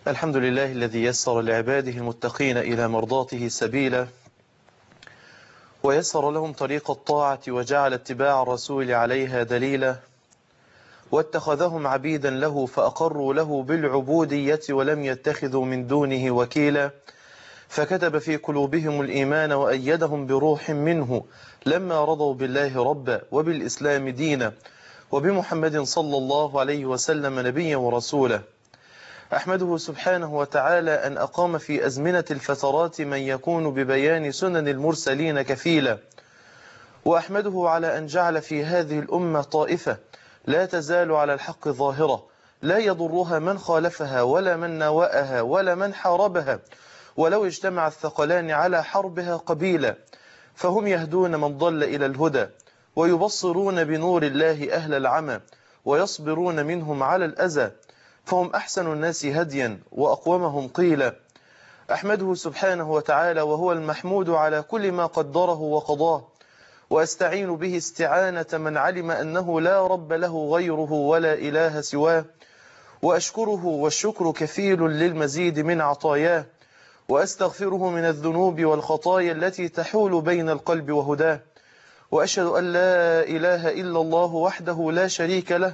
الحمد لله الذي يسر لعباده المتقين إلى مرضاته سبيلا، ويسر لهم طريق الطاعة وجعل اتباع الرسول عليها دليلا، واتخذهم عبيدا له فأقروا له بالعبودية ولم يتخذوا من دونه وكيلا، فكتب في قلوبهم الإيمان وأيدهم بروح منه لما رضوا بالله ربا وبالإسلام دينا وبمحمد صلى الله عليه وسلم نبيا ورسولا. أحمده سبحانه وتعالى أن أقام في أزمنة الفترات من يكون ببيان سنن المرسلين كفيلا، وأحمده على أن جعل في هذه الأمة طائفة لا تزال على الحق ظاهرة، لا يضرها من خالفها ولا من ناوأها ولا من حاربها، ولو اجتمع الثقلان على حربها قبيلا، فهم يهدون من ضل إلى الهدى، ويبصرون بنور الله أهل العمى، ويصبرون منهم على الأذى، فهم أحسن الناس هديا وأقومهم قيلا. أحمده سبحانه وتعالى وهو المحمود على كل ما قدره وقضاه، وأستعين به استعانة من علم أنه لا رب له غيره ولا إله سواه، وأشكره والشكر كفيل للمزيد من عطاياه، وأستغفره من الذنوب والخطايا التي تحول بين القلب وهداه، وأشهد أن لا إله إلا الله وحده لا شريك له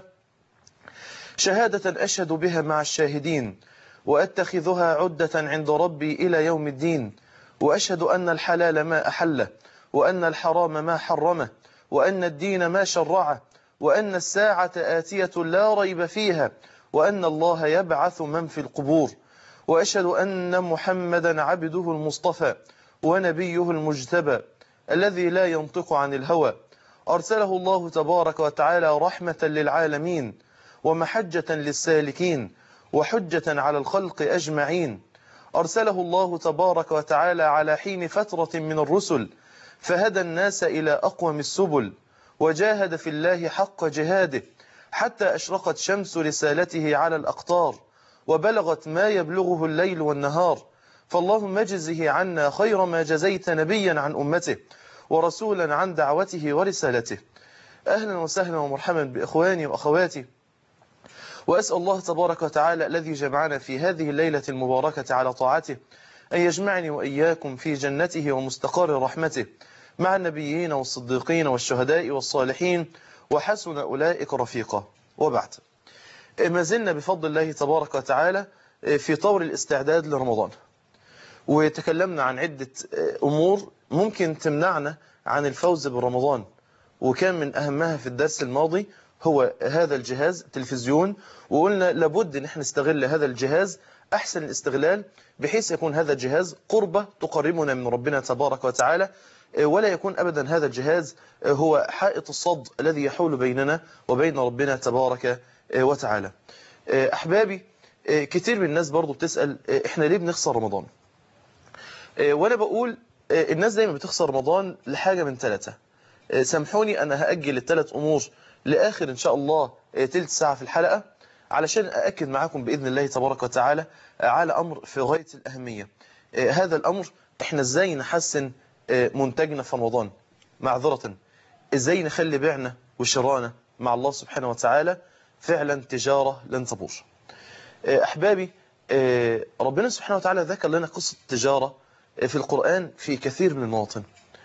شهادة أشهد بها مع الشاهدين، وأتخذها عدة عند ربي إلى يوم الدين، وأشهد أن الحلال ما أحله، وأن الحرام ما حرمه، وأن الدين ما شرعه، وأن الساعة آتية لا ريب فيها، وأن الله يبعث من في القبور، وأشهد أن محمدا عبده المصطفى ونبيه المجتبى الذي لا ينطق عن الهوى، أرسله الله تبارك وتعالى رحمة للعالمين ومحجة للسالكين وحجة على الخلق أجمعين. أرسله الله تبارك وتعالى على حين فترة من الرسل، فهدى الناس إلى أقوم السبل، وجاهد في الله حق جهاده حتى أشرقت شمس رسالته على الأقطار، وبلغت ما يبلغه الليل والنهار. فاللهم اجزه عنا خير ما جزيت نبيا عن أمته ورسولا عن دعوته ورسالته. أهلا وسهلا ومرحبا بإخواني وأخواتي، وأسأل الله تبارك وتعالى الذي جمعنا في هذه الليلة المباركة على طاعته أن يجمعني وإياكم في جنته ومستقر رحمته مع النبيين والصديقين والشهداء والصالحين وحسن أولئك رفيقا. وبعد، ما زلنا بفضل الله تبارك وتعالى في طور الاستعداد لرمضان، وتكلمنا عن عدة أمور ممكن تمنعنا عن الفوز برمضان، وكان من أهمها في الدرس الماضي هو هذا الجهاز التلفزيون، وقلنا لابد ان احنا نستغل هذا الجهاز احسن الاستغلال، بحيث يكون هذا الجهاز قربة تقربنا من ربنا تبارك وتعالى، ولا يكون ابدا هذا الجهاز هو حائط الصد الذي يحول بيننا وبين ربنا تبارك وتعالى. احبابي، كتير من الناس برضو بتسأل احنا ليه بنخسر رمضان؟ وانا بقول الناس دايما بتخسر رمضان لحاجة من ثلاثة. سامحوني أنا هأجل الثلاث أمور لآخر إن شاء الله تلت ساعة في الحلقة، علشان أأكد معاكم بإذن الله تبارك وتعالى على أمر في غاية الأهمية. هذا الأمر إحنا إزاي نحسن منتجنا في رمضان، معذرة إزاي نخلي بيعنا وشرانا مع الله سبحانه وتعالى فعلا تجارة لن تبور. أحبابي، ربنا سبحانه وتعالى ذكر لنا قصة التجارة في القرآن في كثير من المواطن،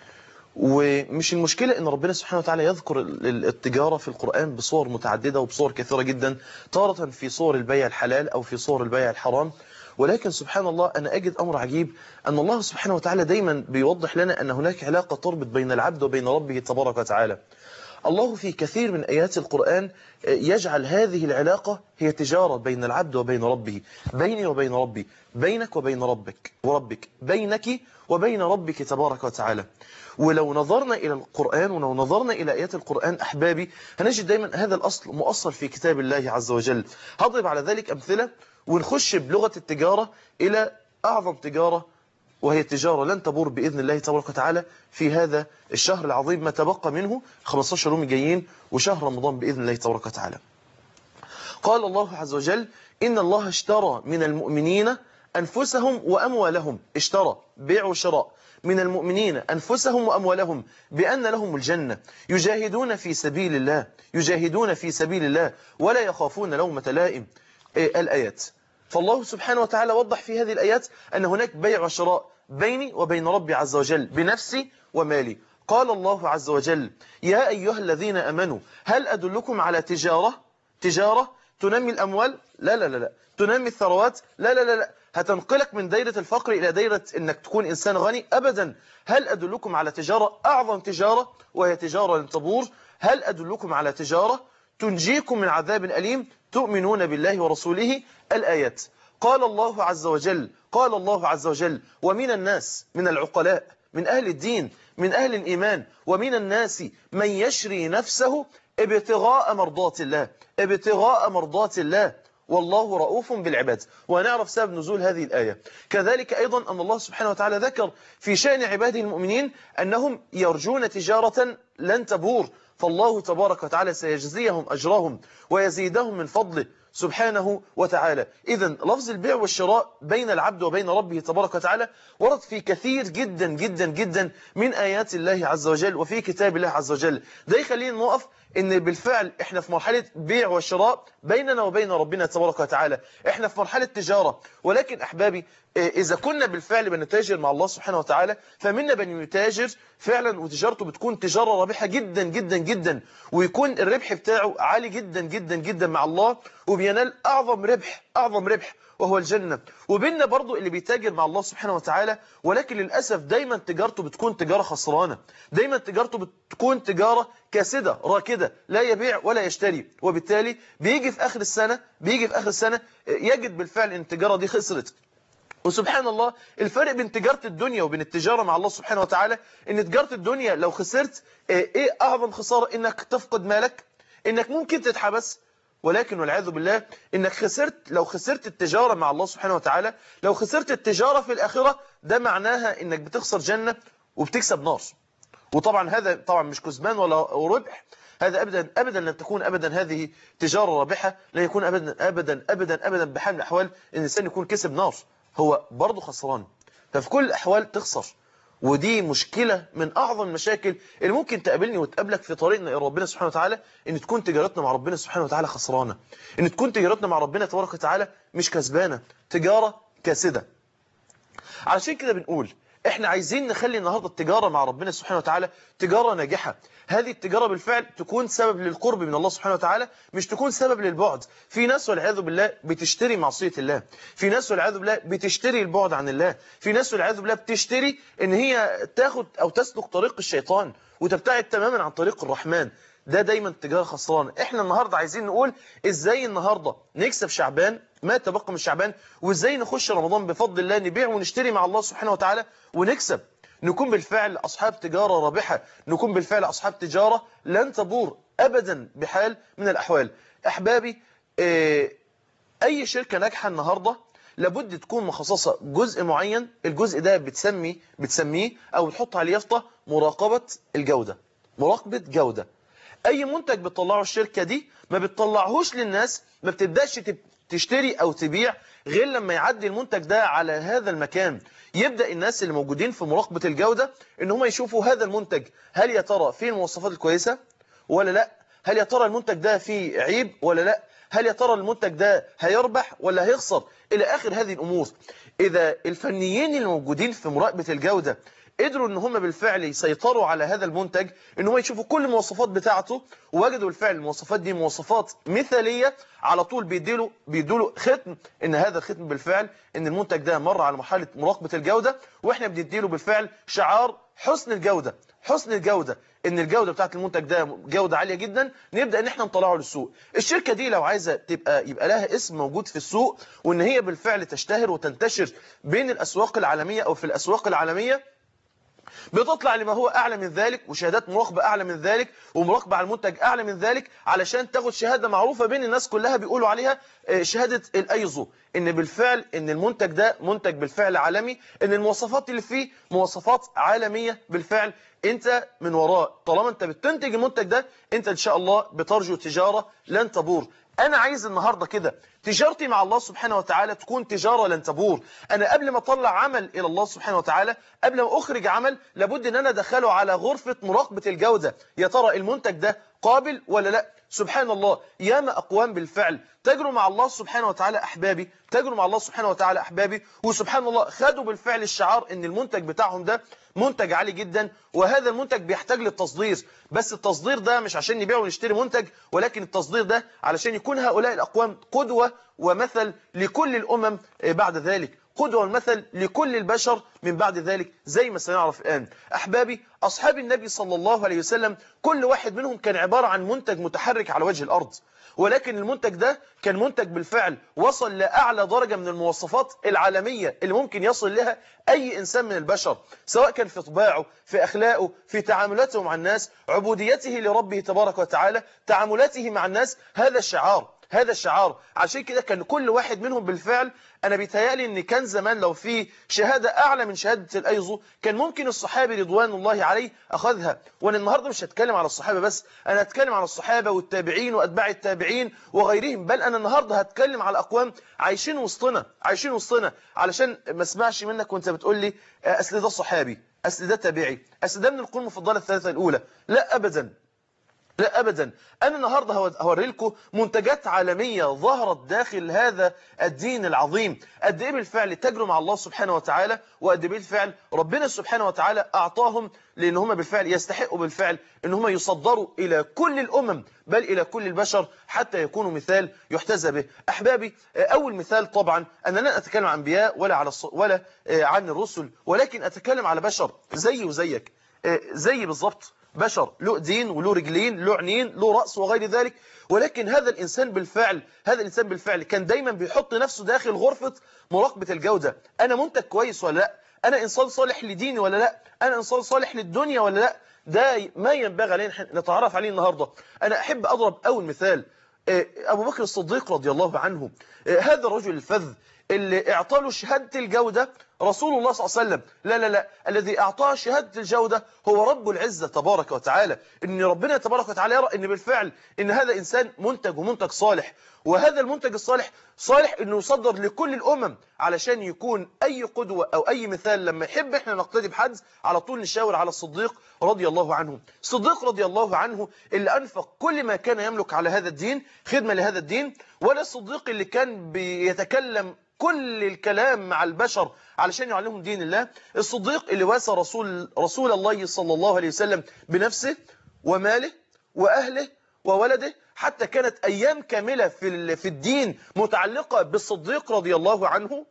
ومش المشكلة ان ربنا سبحانه وتعالى يذكر التجارة في القرآن بصور متعددة وبصور كثيرة جدا، تارة في صور البيع الحلال او في صور البيع الحرام، ولكن سبحان الله انا اجد امر عجيب ان الله سبحانه وتعالى دايما بيوضح لنا ان هناك علاقة تربط بين العبد وبين ربه تبارك وتعالى. الله في كثير من آيات القرآن يجعل هذه العلاقة هي تجارة بين العبد وبين ربه، بيني وبين ربي، بينك وبين ربك، بينك وبين ربك تبارك وتعالى. ولو نظرنا إلى القرآن ولو نظرنا إلى آيات القرآن أحبابي هنجد دايما هذا الأصل مؤصل في كتاب الله عز وجل. هضرب على ذلك أمثلة ونخش بلغة التجارة إلى أعظم تجارة، وهي التجارة لن تبور بإذن الله تبارك وتعالى في هذا الشهر العظيم، ما تبقى منه 15 يوم جايين وشهر رمضان بإذن الله تبارك وتعالى. قال الله عز وجل: إن الله اشترى من المؤمنين أنفسهم وأموالهم، اشترى بيع وشراء من المؤمنين أنفسهم وأموالهم بأن لهم الجنة يجاهدون في سبيل الله ولا يخافون لومة لائم. الآيات. فالله سبحانه وتعالى وضح في هذه الآيات أن هناك بيع وشراء بيني وبين ربي عز وجل بنفسي ومالي. قال الله عز وجل: يا أيها الذين أمنوا هل أدلكم على تجارة تنمي الأموال؟ لا لا لا لا. تنمي الثروات؟ لا لا لا لا. هتنقلك من دايرة الفقر إلى دايرة أنك تكون إنسان غني؟ أبدا. هل أدلكم على تجارة، أعظم تجارة وهي تجارة لن تبور. هل أدلكم على تجارة تنجيكم من عذاب أليم تؤمنون بالله ورسوله؟ الآيات. قال الله عز وجل: ومن الناس، من العقلاء، من أهل الدين، من أهل الإيمان، ومن الناس من يشري نفسه ابتغاء مرضات الله والله رؤوف بالعباد. ونعرف سبب نزول هذه الآية. كذلك أيضا أن الله سبحانه وتعالى ذكر في شأن عباده المؤمنين أنهم يرجون تجارة لن تبور، فالله تبارك وتعالى سيجزيهم أجرهم ويزيدهم من فضله سبحانه وتعالى. إذن لفظ البيع والشراء بين العبد وبين ربه تبارك وتعالى ورد في كثير جدا جدا جدا من آيات الله عز وجل وفي كتاب الله عز وجل. ده يخلينا نقف إن بالفعل إحنا في مرحلة بيع وشراء بيننا وبين ربنا تبارك وتعالى. إحنا في مرحلة تجارة. ولكن أحبابي، إذا كنا بالفعل بنتاجر مع الله سبحانه وتعالى، فمنا من يتاجر فعلا وتجارته بتكون تجارة رابحة جدا جدا جدا، ويكون الربح بتاعه عالي جدا جدا جدا مع الله، وبينال أعظم ربح وهو الجنة. وبيننا برضو اللي بيتاجر مع الله سبحانه وتعالى ولكن للأسف دايما تجارته بتكون تجارة خسرانة، دايما تجارته بتكون تجارة كاسدة راكدة، لا يبيع ولا يشتري، وبالتالي بيجي في آخر السنة يجد بالفعل ان التجارة دي خسرت. وسبحان الله، الفرق بين تجارة الدنيا وبين التجارة مع الله سبحانه وتعالى ان تجارة الدنيا لو خسرت، ايه اعظم خسارة؟ انك تفقد مالك، انك ممكن تتحبس. ولكن والعياذ بالله انك لو خسرت التجارة مع الله سبحانه وتعالى، لو خسرت التجارة في الآخرة، ده معناها انك بتخسر جنة وبتكسب نار. وطبعا هذا طبعا مش كسبان ولا ربح، هذا ابدا لن تكون ابدا هذه تجارة رابحة، لا يكون ابدا بحال من الاحوال ان الانسان يكون كسب نار، هو برضه خسران. ففي كل الاحوال تخسر. ودي مشكلة من أعظم المشاكل اللي ممكن تقابلني وتقابلك في طريقنا إلى ربنا سبحانه وتعالى، إن تكون تجارتنا مع ربنا سبحانه وتعالى خسرانة، إن تكون تجارتنا مع ربنا تبارك وتعالى مش كسبانة، تجارة كاسدة. علشان كده بنقول إحنا عايزين نخلي النهاردة التجارة مع ربنا سبحانه وتعالى تجارة ناجحة. هذه التجارة بالفعل تكون سبب للقرب من الله سبحانه وتعالى، مش تكون سبب للبعد. في ناس والعياذ بالله بتشتري معصية الله، في ناس والعياذ بالله بتشتري البعد عن الله، في ناس والعياذ بالله بتشتري ان هي تاخد او تسلك طريق الشيطان وتبتعد تماما عن طريق الرحمن. ده دايما تجارة خسرانة. احنا النهاردة عايزين نقول ازاي النهاردة نكسب شعبان، ما تبقى من شعبان، وازاي نخش رمضان بفضل الله نبيع ونشتري مع الله سبحانه وتعالى ونكسب، نكون بالفعل أصحاب تجارة رابحة، نكون بالفعل أصحاب تجارة لن تبور أبدا بحال من الأحوال. أحبابي، أي شركة ناجحة النهاردة لابد تكون مخصصة جزء معين، الجزء ده بتسميه أو بتحط عليه يافطة مراقبة الجودة، مراقبة جودة. أي منتج بتطلعه الشركة دي ما بتطلعهوش للناس، ما بتبدأش تشتري أو تبيع غير لما يعدي المنتج ده على هذا المكان. يبدأ الناس اللي موجودين في مراقبة الجودة ان هم يشوفوا هذا المنتج، هل يا ترى فيه المواصفات الكويسة ولا لا؟ هل يا ترى المنتج ده فيه عيب ولا لا؟ هل يا ترى المنتج ده هيربح ولا هيخسر؟ إلى آخر هذه الأمور. إذا الفنيين الموجودين في مراقبة الجودة قدروا ان هم بالفعل يسيطروا على هذا المنتج، ان هم يشوفوا كل المواصفات بتاعته ووجدوا بالفعل المواصفات دي مواصفات مثالية، على طول بيدوا ختم ان هذا الختم بالفعل ان المنتج ده مر على مرحلة مراقبة الجودة، واحنا بنديله بالفعل شعار حسن الجودة، ان الجودة بتاعت المنتج ده جودة عالية جدا، نبدأ ان احنا نطلعه للسوق. الشركة دي لو عايزة يبقى لها اسم موجود في السوق وان هي بالفعل تشتهر وتنتشر بين الاسواق العالمية او في الاسواق العالمية، بتطلع لما هو أعلى من ذلك وشهادات مراقبة أعلى من ذلك ومراقبة على المنتج أعلى من ذلك، علشان تاخد شهادة معروفة بين الناس كلها بيقولوا عليها شهادة الأيزو، إن بالفعل إن المنتج ده منتج بالفعل عالمي، إن المواصفات اللي فيه مواصفات عالمية بالفعل. أنت من وراء طالما أنت بتنتج المنتج ده، أنت إن شاء الله بترجو تجارة لن تبور. أنا عايز النهاردة كده تجارتي مع الله سبحانه وتعالى تكون تجارة لن تبور. أنا قبل ما أطلع عمل إلى الله سبحانه وتعالى، قبل ما أخرج عمل، لابد أن أنا أدخله على غرفة مراقبة الجودة. يا ترى المنتج ده قابل ولا لا؟ سبحان الله، ياما أقوام بالفعل تجروا مع الله سبحانه وتعالى أحبابي، تجروا مع الله سبحانه وتعالى أحبابي، وسبحان الله خدوا بالفعل الشعار إن المنتج بتاعهم ده منتج عالي جدا، وهذا المنتج بيحتاج للتصدير، بس التصدير ده مش عشان نبيع ونشتري منتج، ولكن التصدير ده علشان يكون هؤلاء الأقوام قدوة ومثل لكل الأمم بعد ذلك، قدوة والمثل لكل البشر من بعد ذلك، زي ما سنعرف الآن. أحبابي، أصحاب النبي صلى الله عليه وسلم كل واحد منهم كان عبارة عن منتج متحرك على وجه الأرض، ولكن المنتج ده كان منتج بالفعل وصل لأعلى درجة من المواصفات العالمية اللي ممكن يصل لها أي إنسان من البشر، سواء كان في طباعه، في أخلاقه، في تعاملاته مع الناس، عبوديته لربه تبارك وتعالى، تعاملاته مع الناس. هذا الشعار، هذا الشعار. عشان كده كان كل واحد منهم بالفعل، أنا بيتهيألي إن كان زمان لو في شهادة أعلى من شهادة الأيزو كان ممكن الصحابي رضوان الله عليه أخذها. وأنا النهاردة مش هتكلم على الصحابة بس، أنا هتكلم على الصحابة والتابعين وأتباع التابعين وغيرهم، بل أنا النهاردة هتكلم على أقوام عايشين وسطنا، عايشين وسطنا، علشان ما اسمعش منك وأنت بتقول لي أصل ده صحابي، أصل ده تابعي، أصل ده من القرون المفضلة الثلاثة الأولى. لا أبدا، لا أبدا. أنا النهاردة هوري لكم منتجات عالمية ظهرت داخل هذا الدين العظيم، قد إيه بالفعل تجروا مع الله سبحانه وتعالى، وقد إيه بالفعل ربنا سبحانه وتعالى أعطاهم، لأن هم بالفعل يستحقوا بالفعل أن هم يصدروا إلى كل الأمم، بل إلى كل البشر، حتى يكونوا مثال يحتذى به. أحبابي، أول مثال طبعا أنا لن أتكلم عن أنبياء ولا عن الرسل، ولكن أتكلم على بشر زي وزيك، زي بالضبط، بشر له دين وله رجلين، له عينين، له رأس وغير ذلك، ولكن هذا الإنسان بالفعل كان دايما بيحط نفسه داخل غرفة مراقبة الجودة. أنا منتج كويس ولا لا؟ أنا إنسان صالح لديني ولا لا؟ أنا إنسان صالح للدنيا ولا لا؟ ده ما ينبغي علينا نتعرف عليه النهاردة. أنا أحب أضرب أول مثال، أبو بكر الصديق رضي الله عنه، هذا الرجل الفذ اللي اعطاه شهادة الجودة رسول الله صلى الله عليه وسلم. لا لا لا، الذي اعطاه شهادة الجودة هو رب العزة تبارك وتعالى، ان ربنا تبارك وتعالى يرى ان بالفعل ان هذا انسان منتج ومنتج صالح، وهذا المنتج الصالح صالح انه يصدر لكل الامم، علشان يكون اي قدوة او اي مثال لما يحب احنا نقتدي بحد على طول نشاور على الصديق رضي الله عنه. الصديق رضي الله عنه اللي انفق كل ما كان يملك على هذا الدين خدمة لهذا الدين، ولا الصديق اللي كان بيتكلم كل الكلام مع البشر علشان يعلمهم دين الله. الصديق اللي واسى رسول الله صلى الله عليه وسلم بنفسه وماله وأهله وولده، حتى كانت أيام كاملة في الدين متعلقة بالصديق رضي الله عنه.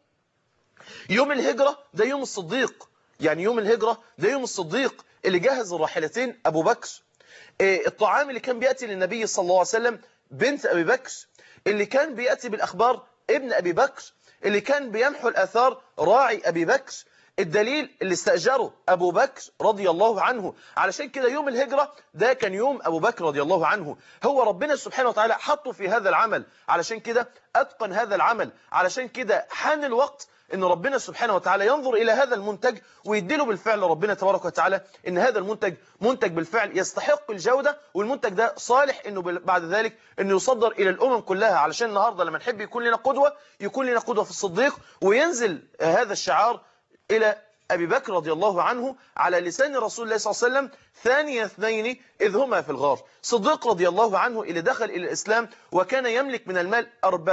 يوم الهجرة ده يوم الصديق، يعني يوم الهجرة ده يوم الصديق اللي جهز الراحلتين أبو بكر. الطعام اللي كان بيأتي للنبي صلى الله عليه وسلم بنت أبي بكر، اللي كان بيأتي بالأخبار ابن أبي بكر، اللي كان بيمحو الآثار راعي أبي بكر، الدليل اللي استأجره أبو بكر رضي الله عنه. علشان كده يوم الهجرة ده كان يوم أبو بكر رضي الله عنه، هو ربنا سبحانه وتعالى حطه في هذا العمل، علشان كده أتقن هذا العمل، علشان كده حان الوقت ان ربنا سبحانه وتعالى ينظر الى هذا المنتج ويديله بالفعل ربنا تبارك وتعالى ان هذا المنتج منتج بالفعل يستحق الجودة، والمنتج ده صالح انه بعد ذلك انه يصدر الى الامم كلها. علشان النهارده لما نحب يكون لنا قدوة، يكون لنا قدوة في الصديق، وينزل هذا الشعار الى أبي بكر رضي الله عنه على لسان رسول الله صلى الله عليه وسلم ثاني اثنين إذ هما في الغار. صديق رضي الله عنه اللي دخل إلى الإسلام وكان يملك من المال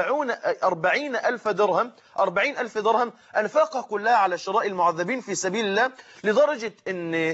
40,000 درهم، 40,000 درهم أنفقها كلها على شراء المعذبين في سبيل الله، لدرجة أن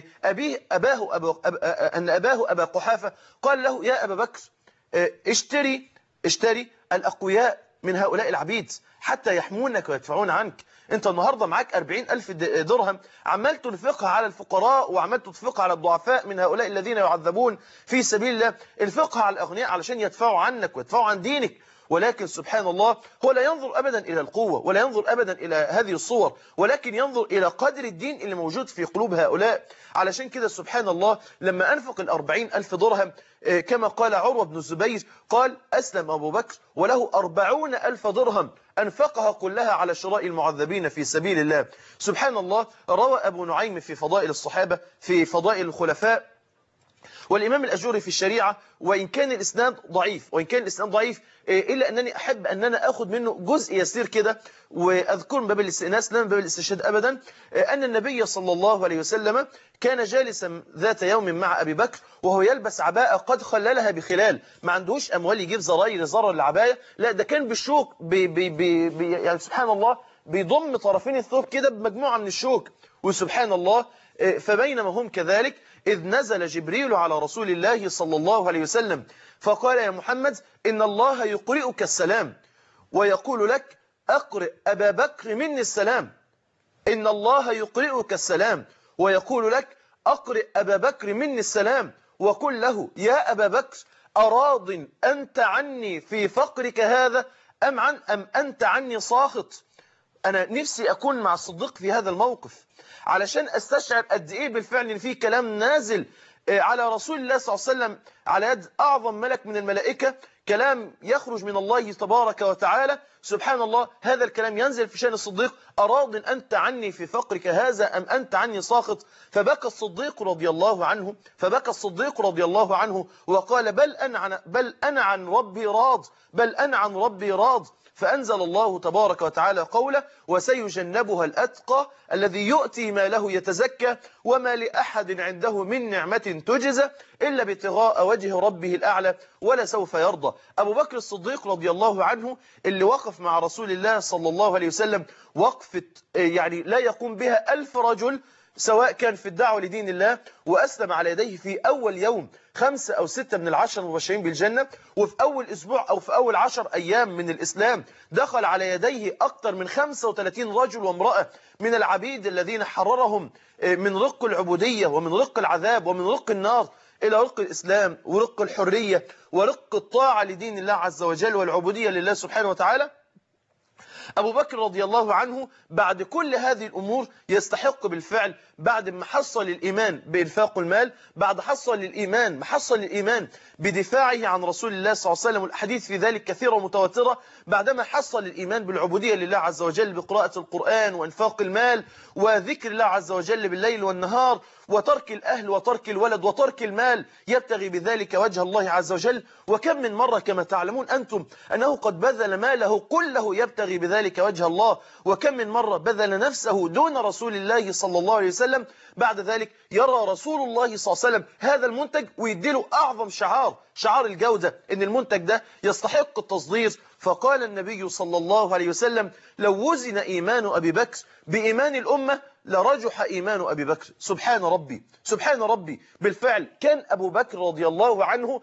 أباه أبا قحافة قال له يا أبا بكر اشتري الأقوياء من هؤلاء العبيد حتى يحمونك ويدفعون عنك. انت النهاردة معاك 40,000 درهم عمال تنفقها على الفقراء وعمال تنفقها على الضعفاء من هؤلاء الذين يعذبون في سبيل الله، انفقها على الأغنياء علشان يدفعوا عنك ويدفعوا عن دينك. ولكن سبحان الله هو لا ينظر أبدا إلى القوة ولا ينظر أبدا إلى هذه الصور، ولكن ينظر إلى قدر الدين اللي موجود في قلوب هؤلاء. علشان كده سبحان الله لما أنفق 40,000 درهم كما قال عروة بن الزبير قال أسلم أبو بكر وله 40,000 درهم أنفقها كلها على شراء المعذبين في سبيل الله. سبحان الله. روى أبو نعيم في فضائل الصحابة في فضائل الخلفاء والإمام الأجوري في الشريعة وإن كان الإسناد ضعيف إلا أنني أحب أن أنا أخذ منه جزء يسير كده وأذكر من باب الاستئناس لا من باب الاستشهاد أبدا. أن النبي صلى الله عليه وسلم كان جالسا ذات يوم مع أبي بكر وهو يلبس عباءة قد خللها بخلال، ما عندهوش أموال يجيب زرار العباية، لا ده كان بالشوك يعني سبحان الله بيضم طرفين الثوب كده بمجموعة من الشوك. وسبحان الله فبينما هم كذلك إذ نزل جبريل على رسول الله صلى الله عليه وسلم فقال يا محمد إن الله يقرئك السلام ويقول لك أقرئ أبا بكر مني السلام. إن الله يقرئك السلام ويقول لك أقرئ أبا بكر مني السلام وقل له يا أبا بكر أراض أنت عني في فقرك هذا أم أنت عني ساخط. أنا نفسي أكون مع الصديق في هذا الموقف علشان أستشعر قد إيه بالفعل إن في كلام نازل على رسول الله صلى الله عليه وسلم على يد أعظم ملك من الملائكة، كلام يخرج من الله تبارك وتعالى. سبحان الله هذا الكلام ينزل في شأن الصديق أراض أنت عني في فقرك هذا أم أنت عني ساخط. فبكى الصديق رضي الله عنه وقال بل أنا عن ربي راض. فأنزل الله تبارك وتعالى قوله وسيجنبها الأتقى الذي يؤتي ماله يتزكى وما لأحد عنده من نعمة تجزى إلا ابتغاء وجه ربه الأعلى ولسوف يرضى. أبو بكر الصديق رضي الله عنه اللي وقف مع رسول الله صلى الله عليه وسلم وقفة يعني لا يقوم بها 1000 رجل سواء كان في الدعوة لدين الله، وأسلم على يديه في أول يوم 5 أو 6 من ال10 المبشرين بالجنة، وفي أول أسبوع أو في أول 10 أيام من الإسلام دخل على يديه أكثر من 35 رجل وامرأة من العبيد الذين حررهم من رق العبودية ومن رق العذاب ومن رق النار إلى رق الإسلام ورق الحرية ورق الطاعة لدين الله عز وجل والعبودية لله سبحانه وتعالى. أبو بكر رضي الله عنه بعد كل هذه الأمور يستحق بالفعل بعد ما حصل الإيمان بإنفاق المال، بعد محصل الإيمان بدفاعه عن رسول الله صلى الله عليه وسلم، والحديث في ذلك كثيرة ومتواترة، بعدما حصل الإيمان بالعبودية لله عز وجل بقراءة القرآن وإنفاق المال وذكر الله عز وجل بالليل والنهار وترك الأهل وترك الولد وترك المال يبتغي بذلك وجه الله عز وجل. وكم من مرة كما تعلمون أنتم أنه قد بذل ماله كله يبتغي بذلك وجه الله، وكم من مرة بذل نفسه دون رسول الله صلى الله عليه وسلم. بعد ذلك يرى رسول الله صلى الله عليه وسلم هذا المنتج ويديله أعظم شعار الجودة إن المنتج ده يستحق التصدير. فقال النبي صلى الله عليه وسلم لو وزن إيمان أبي بكر بإيمان الأمة لرجح إيمان أبي بكر. سبحان ربي بالفعل كان أبو بكر رضي الله عنه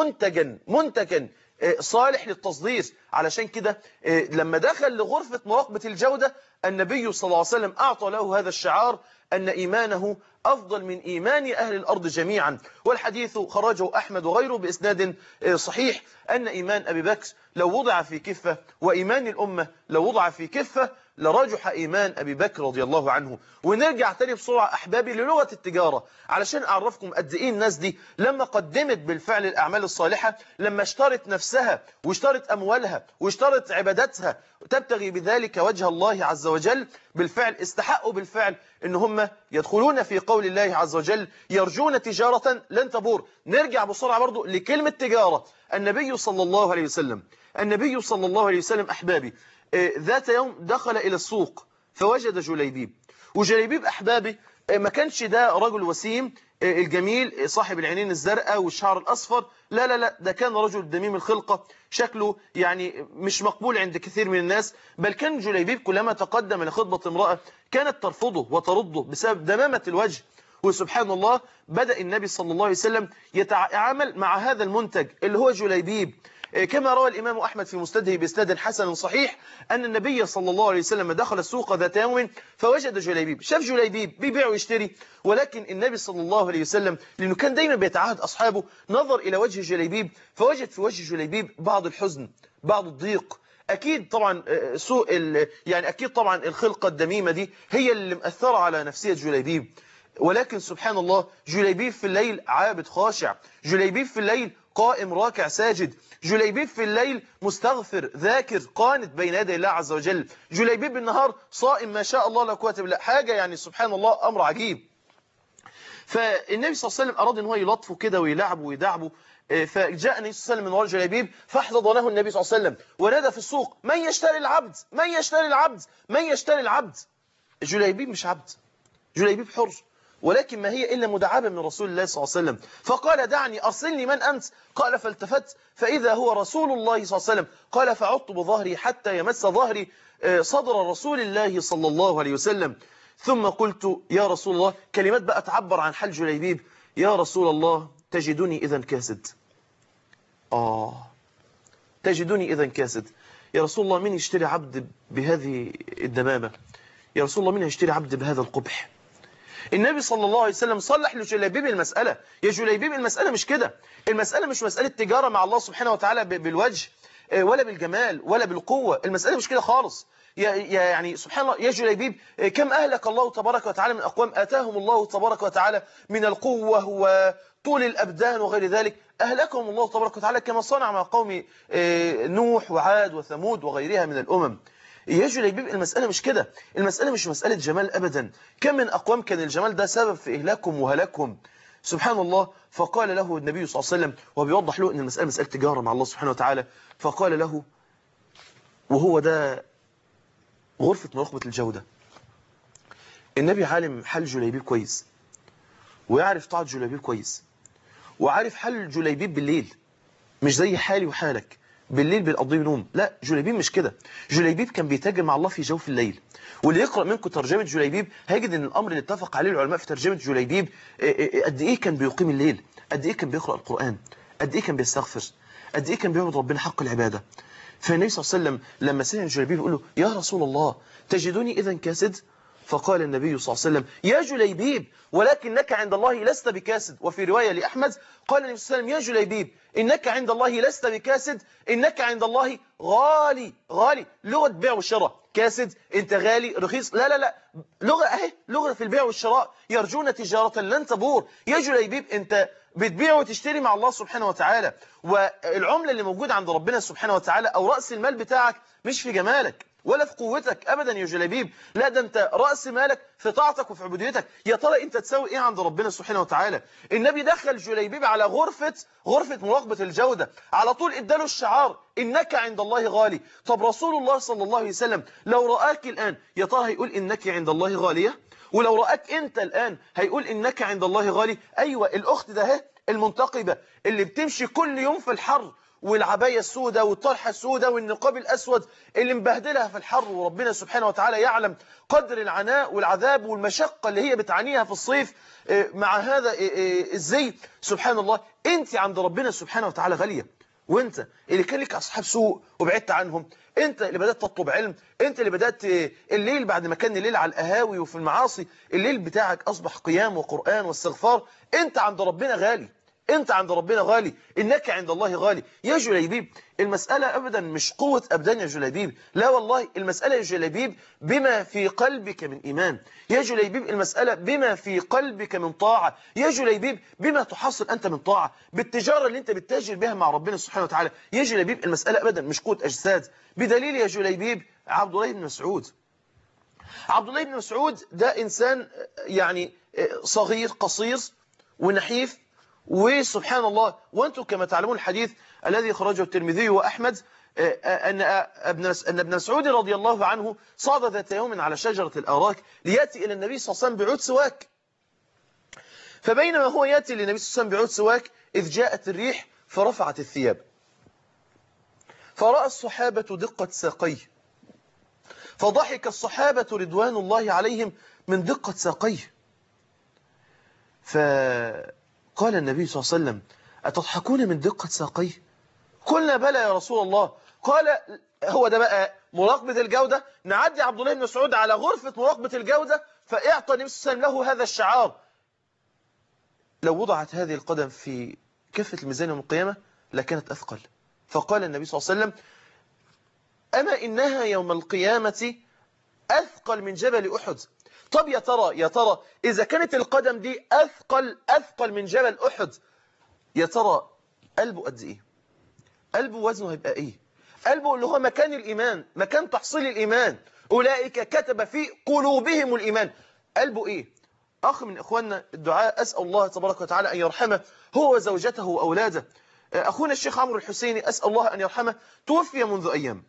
منتجا صالح للتصدير. علشان كده لما دخل لغرفة مراقبة الجودة النبي صلى الله عليه وسلم أعطى له هذا الشعار أن إيمانه أفضل من إيمان أهل الأرض جميعا. والحديث خرجه أحمد وغيره بإسناد صحيح أن إيمان أبي بكر لو وضع في كفة وإيمان الأمة لو وضع في كفة لرجح إيمان أبي بكر رضي الله عنه. ونرجع تاني بسرعة أحبابي للغة التجارة علشان أعرفكم قد إيه الناس دي لما قدمت بالفعل الأعمال الصالحة، لما اشترت نفسها واشترت أموالها واشترت عباداتها تبتغي بذلك وجه الله عز وجل، بالفعل استحقوا بالفعل إن هم يدخلون في قول الله عز وجل يرجون تجارة لن تبور. نرجع بسرعة برضو لكلمة تجارة. النبي صلى الله عليه وسلم أحبابي ذات يوم دخل إلى السوق فوجد جليبيب. وجليبيب أحبابي ما كانش ده رجل وسيم الجميل صاحب العينين الزرقاء والشعر الأصفر، لا ده كان رجل دميم الخلقة شكله يعني مش مقبول عند كثير من الناس. بل كان جليبيب كلما تقدم لخطبة امرأة كانت ترفضه وترده بسبب دمامة الوجه. وسبحان الله بدأ النبي صلى الله عليه وسلم يتعامل مع هذا المنتج اللي هو جليبيب. كما روى الإمام أحمد في مسنده بإسناد حسن صحيح أن النبي صلى الله عليه وسلم دخل السوق ذات يوم فوجد جليبيب. شاف جليبيب بيبيع ويشتري، ولكن النبي صلى الله عليه وسلم لأنه كان دايما بيتعاهد أصحابه نظر إلى وجه جليبيب فوجد في وجه جليبيب بعض الحزن بعض الضيق. أكيد طبعا أكيد طبعا الخلقة الدميمة دي هي اللي مأثرة على نفسية جليبيب. ولكن سبحان الله جليبيب في الليل عابد خاشع، جليبيب في الليل قائم راكع ساجد، جليبيب في الليل مستغفر ذاكر قانت بين يدي الله عز وجل، جليبيب بالنهار صائم ما شاء الله لا قوة إلا بالله. حاجة يعني سبحان الله أمر عجيب. فالنبي صلى الله عليه وسلم أراد أن هو يلطفه كده ويلعبه ويدعبه. فجاء النبي صلى الله عليه وسلم من وراء جليبيب فاحتضنه النبي صلى الله عليه وسلم ونادى في السوق: من يشتري العبد؟ من يشتري العبد؟ من يشتري العبد؟ جليبيب مش عبد، جليبيب حر، ولكن ما هي إلا مداعبة من رسول الله صلى الله عليه وسلم. فقال: دعني أرسلني من أنت؟ قال: فالتفت فإذا هو رسول الله صلى الله عليه وسلم. قال: فعدت بظهري حتى يمس ظهري صدر رسول الله صلى الله عليه وسلم. ثم قلت: يا رسول الله، كلمات بقى تعبر عن حال جليبيب: يا رسول الله تجدني إذا كاسد. تجدني إذا كاسد. يا رسول الله، مين يشتري عبد بهذه الدمامة؟ يا رسول الله، مين يشتري عبد بهذا القبح؟ النبي صلى الله عليه وسلم صلح لجليبيب المسألة. يا جليبيب، المسألة مش كده، المسألة مش مسألة تجارة مع الله سبحانه وتعالى بالوجه ولا بالجمال ولا بالقوة، المسألة مش كده خالص. يعني سبحان الله، يا جليبيب، كم أهلك الله تبارك وتعالى من أقوام آتاهم الله تبارك وتعالى من القوة وطول الأبدان وغير ذلك، أهلكهم الله تبارك وتعالى كما صنع مع قوم نوح وعاد وثمود وغيرها من الأمم. يا جليبيب، المسألة مش كده، المسألة مش مسألة جمال أبدا. كم من أقوام كان الجمال ده سبب في إهلاكهم وهلاكهم، سبحان الله. فقال له النبي صلى الله عليه وسلم وبيوضح له أن المسألة مسألة تجارة مع الله سبحانه وتعالى، فقال له، وهو ده غرفة مراقبة الجودة. النبي عالم حال جليبيب كويس، ويعرف طاعة جليبيب كويس، وعارف حال جليبيب بالليل مش زي حالي وحالك بالليل بنقضيه نوم. لا، جليبيب مش كده، جليبيب كان بيتاجر مع الله في جوف الليل. واللي يقرأ منكم ترجمة جليبيب هيجد ان الامر اللي اتفق عليه العلماء في ترجمة جليبيب قد ايه كان بيقيم الليل، قد ايه كان بيقرأ القرآن، قد ايه كان بيستغفر، قد ايه كان بيعبد ربنا حق العبادة. فالنبي صلى الله عليه وسلم لما سمع جليبيب يقول له: يا رسول الله تجدني إذا كاسد؟ فقال النبي صلى الله عليه وسلم: يا جليبيب، ولكنك عند الله لست بكاسد. وفي رواية لأحمد قال النبي صلى الله عليه وسلم: يا جليبيب، إنك عند الله لست بكاسد، إنك عند الله غالي. غالي لغة بيع والشراء، كاسد أنت غالي رخيص، لا لا لا، لغة أهي، لغة في البيع والشراء، يرجون تجارة لن تبور. يا جليبيب، أنت بتبيع وتشتري مع الله سبحانه وتعالى، والعملة اللي موجودة عند ربنا سبحانه وتعالى أو رأس المال بتاعك مش في جمالك ولا في قوتك أبدا يا جليبيب، لا، ده أنت رأس مالك في طاعتك وفي عبوديتك. يا ترى أنت تساوي إيه عند ربنا سبحانه وتعالى؟ النبي دخل جليبيب على غرفة مراقبة الجودة، على طول اداله الشعار: إنك عند الله غالي. طب رسول الله صلى الله عليه وسلم لو رآك الآن يا ترى هيقول إنك عند الله غالية؟ ولو رآك أنت الآن هيقول إنك عند الله غالي؟ أيوة، الأخت ده هي المنتقبة اللي بتمشي كل يوم في الحر والعباية السوداء والطرحة السوداء والنقاب الأسود اللي مبهدلها في الحر، وربنا سبحانه وتعالى يعلم قدر العناء والعذاب والمشقة اللي هي بتعانيها في الصيف مع هذا الزي. سبحان الله، أنت عند ربنا سبحانه وتعالى غالية. وانت اللي كان لك أصحاب سوء وبعدت عنهم، انت اللي بدأت تطلب علم، انت اللي بدأت الليل بعد ما كان الليل على القهاوي وفي المعاصي، الليل بتاعك أصبح قيام وقرآن واستغفار. انت عند ربنا غالي، انت عند ربنا غالي، انك عند الله غالي. يا جليبيب، المسألة ابدا مش قوة ابدان يا جليبيب، لا والله، المسألة يا جليبيب بما في قلبك من ايمان، يا جليبيب المسألة بما في قلبك من طاعة، يا جليبيب بما تحصل انت من طاعة بالتجارة اللي انت بتتاجر بها مع ربنا سبحانه وتعالى. يا جليبيب المسألة ابدا مش قوة اجساد، بدليل يا جليبيب عبد الله بن مسعود. عبد الله بن مسعود ده انسان يعني صغير قصير ونحيف، وسبحان الله، وانتم كما تعلمون الحديث الذي خرجه الترمذي وأحمد أن ابن مسعود رضي الله عنه صعد ذات يوم على شجرة الأراك ليأتي إلى النبي صلى الله عليه وسلم بعود سواك. فبينما هو يأتي للنبي صلى الله عليه وسلم بعود سواك إذ جاءت الريح فرفعت الثياب، فرأى الصحابة دقة ساقيه، فضحك الصحابة رضوان الله عليهم من دقة ساقيه. قال النبي صلى الله عليه وسلم: أتضحكون من دقة ساقيه؟ قلنا: بلى يا رسول الله. قال: هو ده بقى مراقبة الجودة. نعدي عبد الله بن مسعود على غرفة مراقبة الجودة، فاعطى النبي صلى الله عليه وسلم له هذا الشعار: لو وضعت هذه القدم في كفة الميزان يوم القيامة لكانت أثقل. فقال النبي صلى الله عليه وسلم: أما إنها يوم القيامة أثقل من جبل أحد. طب يا ترى إذا كانت القدم دي أثقل من جبل أحد، يا ترى قلبه قد إيه؟ قلبه وزنه هيبقى إيه؟ قلبه اللي هو مكان الإيمان، مكان تحصيل الإيمان، أولئك كتب في قلوبهم الإيمان. قلبه إيه؟ أخ من إخواننا الدعاء أسأل الله تبارك وتعالى أن يرحمه هو وزوجته وأولاده. أخونا الشيخ عمرو الحسيني أسأل الله أن يرحمه، توفي منذ أيام،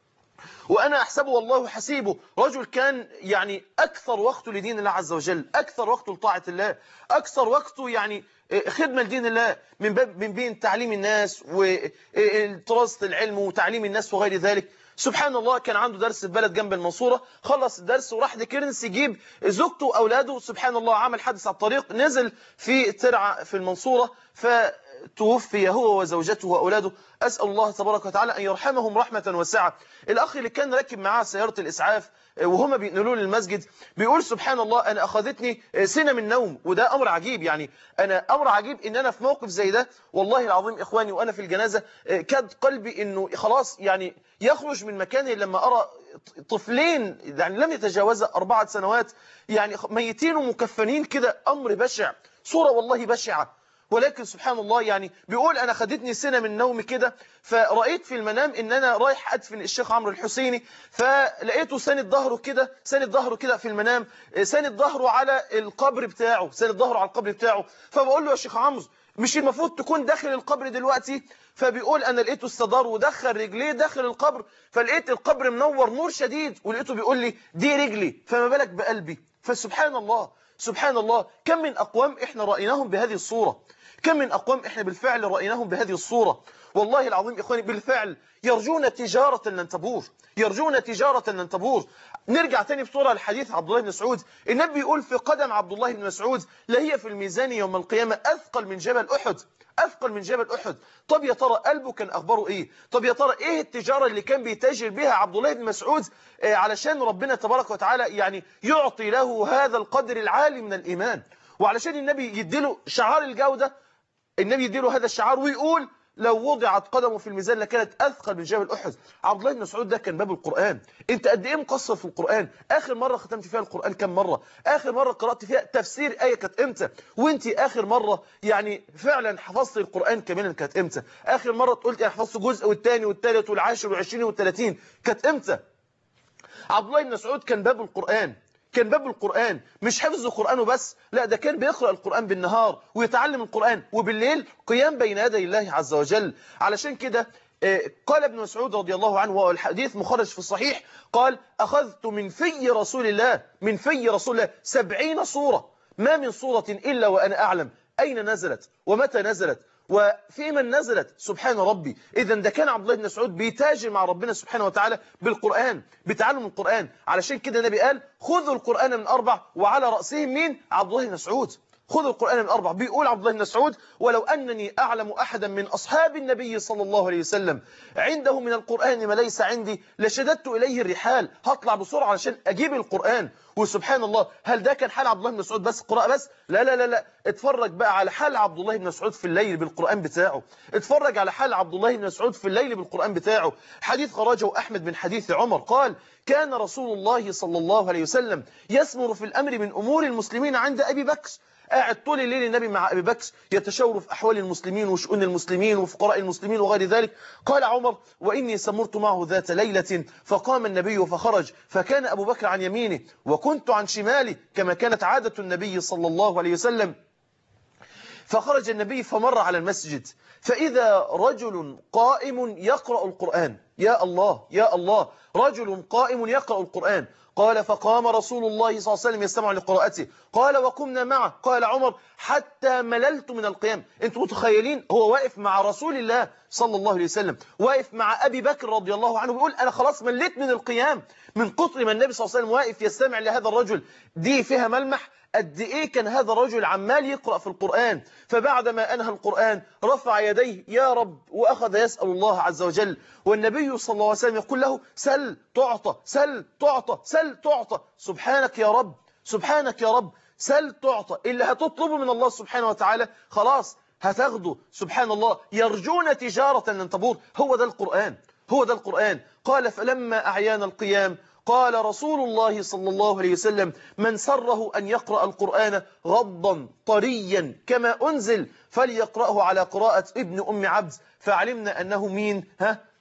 وأنا أحسبه والله حسيبه رجل كان يعني أكثر وقته لدين الله عز وجل، أكثر وقته لطاعة الله، أكثر وقته يعني خدمة لدين الله، من بين تعليم الناس ودراسة العلم وتعليم الناس وغير ذلك. سبحان الله، كان عنده درس في بلد جنب المنصورة، خلص الدرس وراح لكيرنس يجيب زوجته وأولاده. سبحان الله، عمل حادث على الطريق، نزل في ترعة في المنصورة فتوفي هو وزوجته وأولاده. أسأل الله تبارك وتعالى أن يرحمهم رحمة واسعة. الأخ اللي كان راكب معاه سيارة الإسعاف وهما بينقلوا للمسجد بيقول سبحان الله أنا أخذتني سنة من نوم، وده أمر عجيب. يعني أنا أمر عجيب إن أنا في موقف زي ده، والله العظيم إخواني وأنا في الجنازة كاد قلبي إنه خلاص يعني يخرج من مكانه لما أرى طفلين يعني لم يتجاوز 4 سنوات يعني ميتين ومكفنين كده. أمر بشع، صورة والله بشعة. ولكن سبحان الله يعني بيقول أنا خدتني سنة من نومي كده، فرأيت في المنام إن أنا رايح أدفن الشيخ عمرو الحسيني، فلقيته ساند ظهره كده في المنام، ساند ظهره على القبر بتاعه، ساند ظهره على القبر بتاعه. فبقول له يا شيخ عمرو مش المفروض تكون داخل القبر دلوقتي؟ فبيقول أنا لقيته استدار ودخل رجليه داخل القبر، فلقيت القبر منور نور شديد، ولقيته بيقول لي دي رجلي، فما بالك بقلبي. فسبحان الله، سبحان الله، كم من أقوام إحنا رأيناهم بهذه الصورة، كم من أقوام إحنا بالفعل رأيناهم بهذه الصورة. والله العظيم إخواني بالفعل يرجون تجارة لن تبور، يرجون تجارة لن تبور. نرجع تاني بصورة لحديث عبد الله بن مسعود. النبي يقول في قدم عبد الله بن مسعود لهي في الميزان يوم القيامة أثقل من جبل أحد، أثقل من جبل أحد. طب يا ترى قلبه كان أخباره إيه؟ طب يا ترى إيه التجارة اللي كان بيتاجر بها عبد الله بن مسعود علشان ربنا تبارك وتعالى يعني يعطي له هذا القدر العالي من الإيمان، وعلشان النبي يديله شعار الجودة، النبي يديله هذا الشعار ويقول لو وضعت قدمه في الميزان لكانت أثقل من جبل أحد. عبد الله بن مسعود ده كان باب القرآن. أنت قد إيه مقصر في القرآن؟ آخر مرة ختمت فيها القرآن كم مرة؟ آخر مرة قرأت فيها تفسير آية كانت إمتى؟ وأنت آخر مرة يعني فعلا حفظت القرآن كاملا كانت إمتى؟ آخر مرة قلت أنا حفظت جزء والثاني والثالث والعاشر والعشرين والثلاثين كانت إمتى؟ عبد الله بن مسعود كان باب القرآن، كان باب القرآن، مش حفظ القرآن وبس، لا ده كان بيقرأ القرآن بالنهار ويتعلم القرآن، وبالليل قيام بين يدي الله عز وجل. علشان كده قال ابن مسعود رضي الله عنه والحديث مخرج في الصحيح، قال أخذت من في رسول الله، من في رسول الله 70 صورة، ما من صورة إلا وأنا أعلم أين نزلت ومتى نزلت وفي من نزلت. سبحان ربي. إذا ده كان عبد الله بن مسعود بيتاجر مع ربنا سبحانه وتعالى بالقرآن، بتعلم القرآن. علشان كده النبي قال خذوا القرآن من 4، وعلى رأسهم مين؟ عبد الله بن مسعود. خذوا القرآن من 4. بيقول عبد الله بن مسعود ولو أنني أعلم أحدا من أصحاب النبي صلى الله عليه وسلم عنده من القرآن ما ليس عندي لشددت إليه الرحال، هطلع بسرعة علشان أجيب القرآن. وسبحان الله، هل ده كان حال عبد الله بن مسعود بس قراءة بس؟ لا لا لا لا، اتفرج بقى على حال عبد الله بن مسعود في الليل بالقرآن بتاعه، اتفرج على حال عبد الله بن مسعود في الليل بالقرآن بتاعه. حديث خرجه أحمد من حديث عمر قال كان رسول الله صلى الله عليه وسلم يسمر في الأمر من أمور المسلمين عند أبي بكر. قاعد طول الليل النبي مع أبي بكر يتشاور في أحوال المسلمين وشؤون المسلمين وفقراء المسلمين وغير ذلك. قال عمر وإني سمرت معه ذات ليلة فقام النبي فخرج، فكان أبو بكر عن يمينه وكنت عن شماله كما كانت عادة النبي صلى الله عليه وسلم. فخرج النبي فمر على المسجد فإذا رجل قائم يقرأ القرآن. يا الله يا الله، رجل قائم يقرأ القرآن. قال فقام رسول الله صلى الله عليه وسلم يستمع لقراءته. قال وقمنا معه. قال عمر حتى مللت من القيام. انتم متخيلين هو واقف مع رسول الله صلى الله عليه وسلم، واقف مع أبي بكر رضي الله عنه، بيقول أنا خلاص مليت من القيام من كتر ما النبي صلى الله عليه وسلم واقف يستمع لهذا الرجل. دي فيها ملمح قد إيه كان هذا الرجل عمال يقرأ في القرآن. فبعدما أنهى القرآن رفع يديه يا رب وأخذ يسأل الله عز وجل، والنبي صلى الله عليه وسلم يقول له سل تعطى، سل تعطى، سل تعطى. سبحانك يا رب، سبحانك يا رب، سل تعطى. اللي هتطلبه من الله سبحانه وتعالى خلاص هتاخده. سبحان الله، يرجون تجارة لن تبور. هو ده القرآن، هو ده القرآن. قال فلما أعيان القيام قال رسول الله صلى الله عليه وسلم من سره أن يقرأ القرآن غضا طريا كما أنزل فليقرأه على قراءة ابن أم عبد. فعلمنا أنه مين؟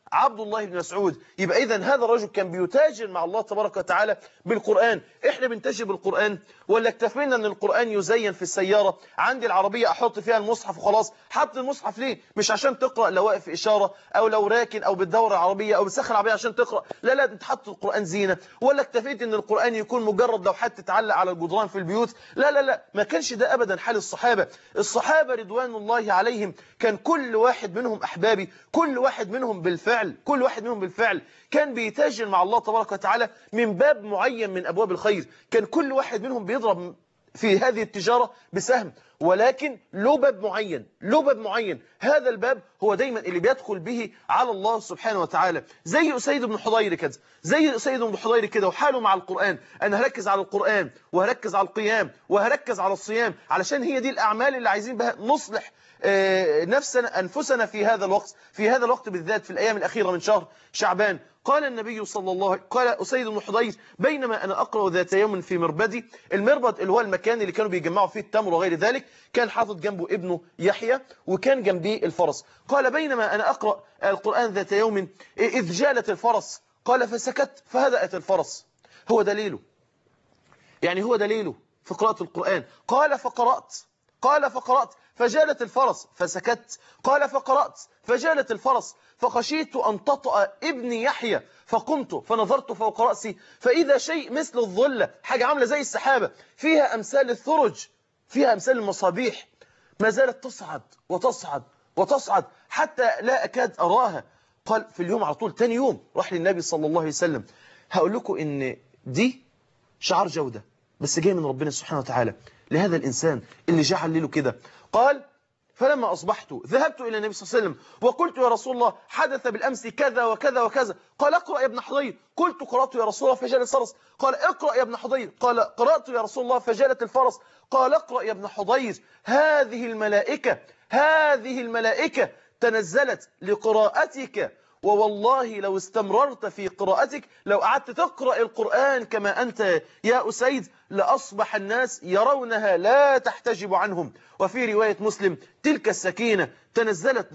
عبد الله بن مسعود. يبقى إذن هذا الرجل كان بيتاجر مع الله تبارك وتعالى بالقرآن. إحنا بنتاجر بالقرآن ولا اكتفينا أن القرآن يزين في السيارة؟ عندي العربية أحط فيها المصحف وخلاص. حط المصحف ليه؟ مش عشان تقرأ لو واقف إشارة أو لو راكن أو بتدور العربية أو بتسخن العربية عشان تقرأ. لا لا، أنت حط القرآن زينة. ولا اكتفيت أن القرآن يكون مجرد لوحات تتعلق على الجدران في البيوت؟ لا لا لا، ما كانش ده أبدا حال الصحابة. الصحابة رضوان الله عليهم كان كل واحد منهم أحبابي، كل واحد منهم بالفعل كان بيتاجر مع الله تبارك وتعالى من باب معين من أبواب الخير. كان كل واحد منهم بيضرب في هذه التجارة بسهم، ولكن له باب معين. هذا الباب هو دايما اللي بيدخل به على الله سبحانه وتعالى. زي أسيد بن حضير كده، وحاله مع القرآن. أنا هركز على القرآن وهركز على القيام وهركز على الصيام، علشان هي دي الأعمال اللي عايزين بها نصلح أنفسنا في هذا الوقت بالذات في الأيام الأخيرة من شهر شعبان. قال النبي صلى الله عليه وسلم، قال أسيد بن حضير: بينما أنا أقرأ ذات يوم في مربدي. المربد اللي هو المكان اللي كانوا بيجمعوا فيه التمر وغير ذلك، كان حاطط جنبه ابنه يحيى وكان جنبيه الفرس. قال: بينما أنا أقرأ القرآن ذات يوم إذ جالت الفرس. قال: فسكت فهدأت الفرس. هو دليله في قراءة القرآن. قال فقرأت فجالت الفرس فسكت. قال فقرأت فجالت الفرس فخشيت أن تطأ ابني يحيى فقمت فنظرت فوق رأسي فإذا شيء مثل الظلة، حاجة عاملة زي السحابة، فيها أمثال الثرج، فيها أمثال المصابيح، ما زالت تصعد حتى لا أكاد أراها. قال في اليوم على طول تاني يوم راح للنبي صلى الله عليه وسلم. هقول لكم إن دي شعار جودة بس جاي من ربنا سبحانه وتعالى لهذا الإنسان اللي جعل له كده. قال: فلما أصبحت ذهبت إلى النبي صلى الله عليه وسلم وقلت: يا رسول الله، حدث بالأمس كذا وكذا وكذا. قال: اقرأ يا ابن حضير. قلت: قرأت يا رسول الله فجالت الفرس. قال: اقرأ يا ابن حضير. قال: قرأت يا رسول الله فجالت الفرس. قال: اقرأ يا ابن حضير. هذه الملائكة تنزلت لقراءتك، ووالله لو استمررت في قراءتك، لو قعدت تقرأ القرآن كما أنت يا أسيد، لأصبح الناس يرونها لا تحتجب عنهم. وفي رواية مسلم: تلك السكينة تنزلت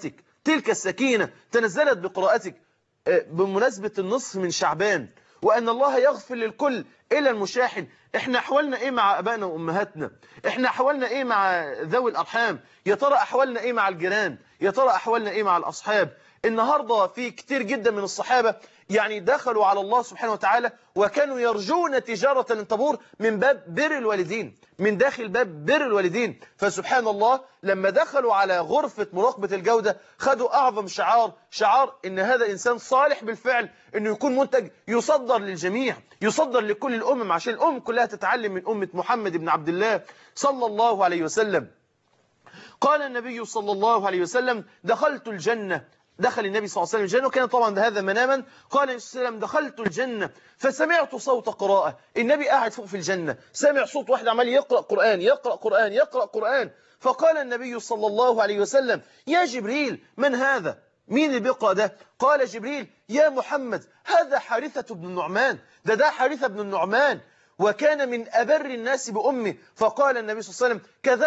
بقراءتك. بمناسبة النصف من شعبان وأن الله يغفر للكل إلى المشاحن، إحنا أحوالنا إيه مع أبائنا وأمهاتنا؟ إحنا أحوالنا إيه مع ذوي الأرحام؟ يا ترى أحوالنا إيه مع الجيران؟ يا ترى أحوالنا إيه مع الأصحاب؟ النهاردة في كتير جدا من الصحابة يعني دخلوا على الله سبحانه وتعالى وكانوا يرجون تجارة لن تبور من باب بر الوالدين، من داخل باب بر الوالدين. فسبحان الله لما دخلوا على غرفة مراقبة الجودة خدوا أعظم شعار إن هذا إنسان صالح بالفعل إنه يكون منتج يصدر للجميع، يصدر لكل الأمم، عشان الأمم كلها تتعلم من أمة محمد بن عبد الله صلى الله عليه وسلم. قال النبي صلى الله عليه وسلم: دخل النبي صلى الله عليه وسلم الجنة، وكان طبعا هذا مناما. قال النبي صلى الله عليه وسلم: دخلت الجنة فسمعت صوت قراءة. النبي قاعد فوق في الجنة سمع صوت واحد عمال يقرأ قرآن. فقال النبي صلى الله عليه وسلم: يا جبريل، من هذا؟ مين اللي بيقرأ ده؟ قال جبريل: يا محمد، هذا حارثة بن النعمان. ده حارثة بن النعمان، وكان من أبر الناس بأمه. فقال النبي صلى الله عليه وسلم: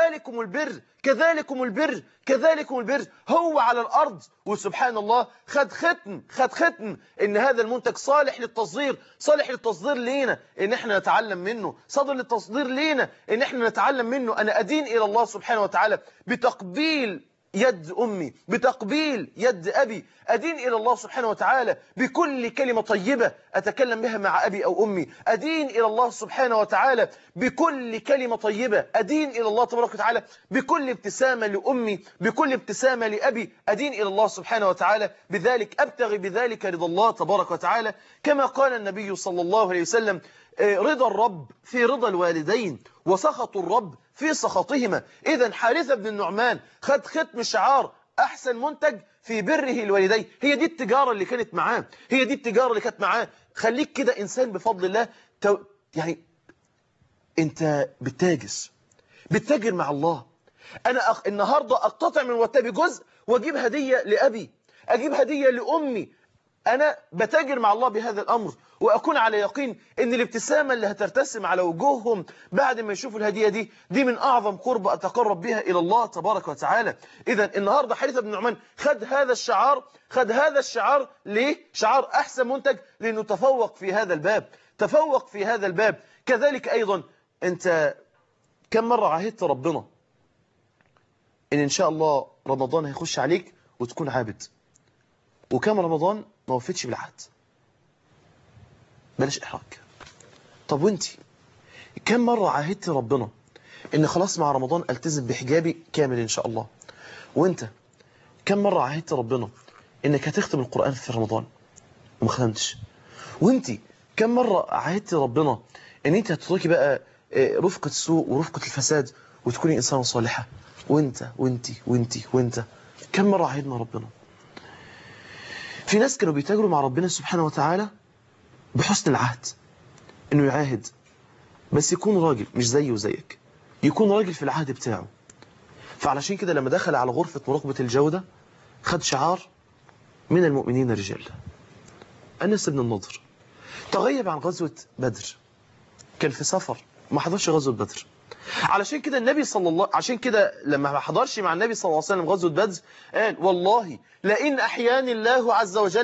كذلكم البر. هو على الأرض وسبحان الله خد ختم إن هذا المنتج صالح للتصدير لينا إن احنا نتعلم منه، صادر للتصدير لينا إن احنا نتعلم منه. أنا أدين إلى الله سبحانه وتعالى بتقبيل يد أمي، بتقبيل يد أبي، أدين إلى الله سبحانه وتعالى بكل كلمة طيبة أتكلم بها مع أبي أو أمي، أدين إلى الله سبحانه وتعالى بكل كلمة طيبة، أدين إلى الله تبارك وتعالى بكل ابتسامة لأمي، بكل ابتسامة لأبي، أدين إلى الله سبحانه وتعالى بذلك، أبتغي بذلك رضا الله تبارك وتعالى. كما قال النبي صلى الله عليه وسلم: رضا الرب في رضا الوالدين وسخط الرب في سخطهما. إذن حارثة بن النعمان خد ختم شعار أحسن منتج في بره الوالدين. هي دي التجارة اللي كانت معاه، خليك كده إنسان بفضل الله يعني أنت بتتاجر مع الله. أنا النهاردة أقتطع من مرتبي جزء وأجيب هدية لأبي، أجيب هدية لأمي، أنا بتاجر مع الله بهذا الأمر، وأكون على يقين أن الابتسامة اللي هترتسم على وجوههم بعد ما يشوفوا الهدية دي من أعظم قرب أتقرب بها إلى الله تبارك وتعالى. إذا النهاردة حارثة بن نعمان خد هذا الشعار ليه؟ شعار أحسن منتج، لأنه تفوق في هذا الباب. كذلك أيضا أنت كم مرة عاهدت ربنا إن شاء الله رمضان هيخش عليك وتكون عابد، وكم رمضان ما وفتش بالعهد؟ بلاش إحراج. طب وانتي كم مرة عاهدت ربنا إن خلاص مع رمضان ألتزم بحجابي كامل إن شاء الله؟ وانت كم مرة عاهدت ربنا إنك هتختم القرآن في رمضان وما ختمتش؟ وانتي كم مرة عاهدت ربنا إن انت هتتركي بقى رفقة السوء ورفقة الفساد وتكوني إنسانة صالحة؟ وانت كم مرة عاهدنا ربنا؟ في ناس كانوا بيتاجروا مع ربنا سبحانه وتعالى بحسن العهد، انه يعاهد بس يكون راجل مش زيه وزيك، يكون راجل في العهد بتاعه. فعلشان كده لما دخل على غرفة مراقبة الجودة خد شعار من المؤمنين رجال. أنس بن النضر تغيب عن غزوة بدر، كان في سفر ما حضرش غزوة بدر. علشان كده النبي صلى الله عشان كده لما ما حضرش مع النبي صلى الله عليه وسلم غزوة بدر قال والله لئن أحياني الله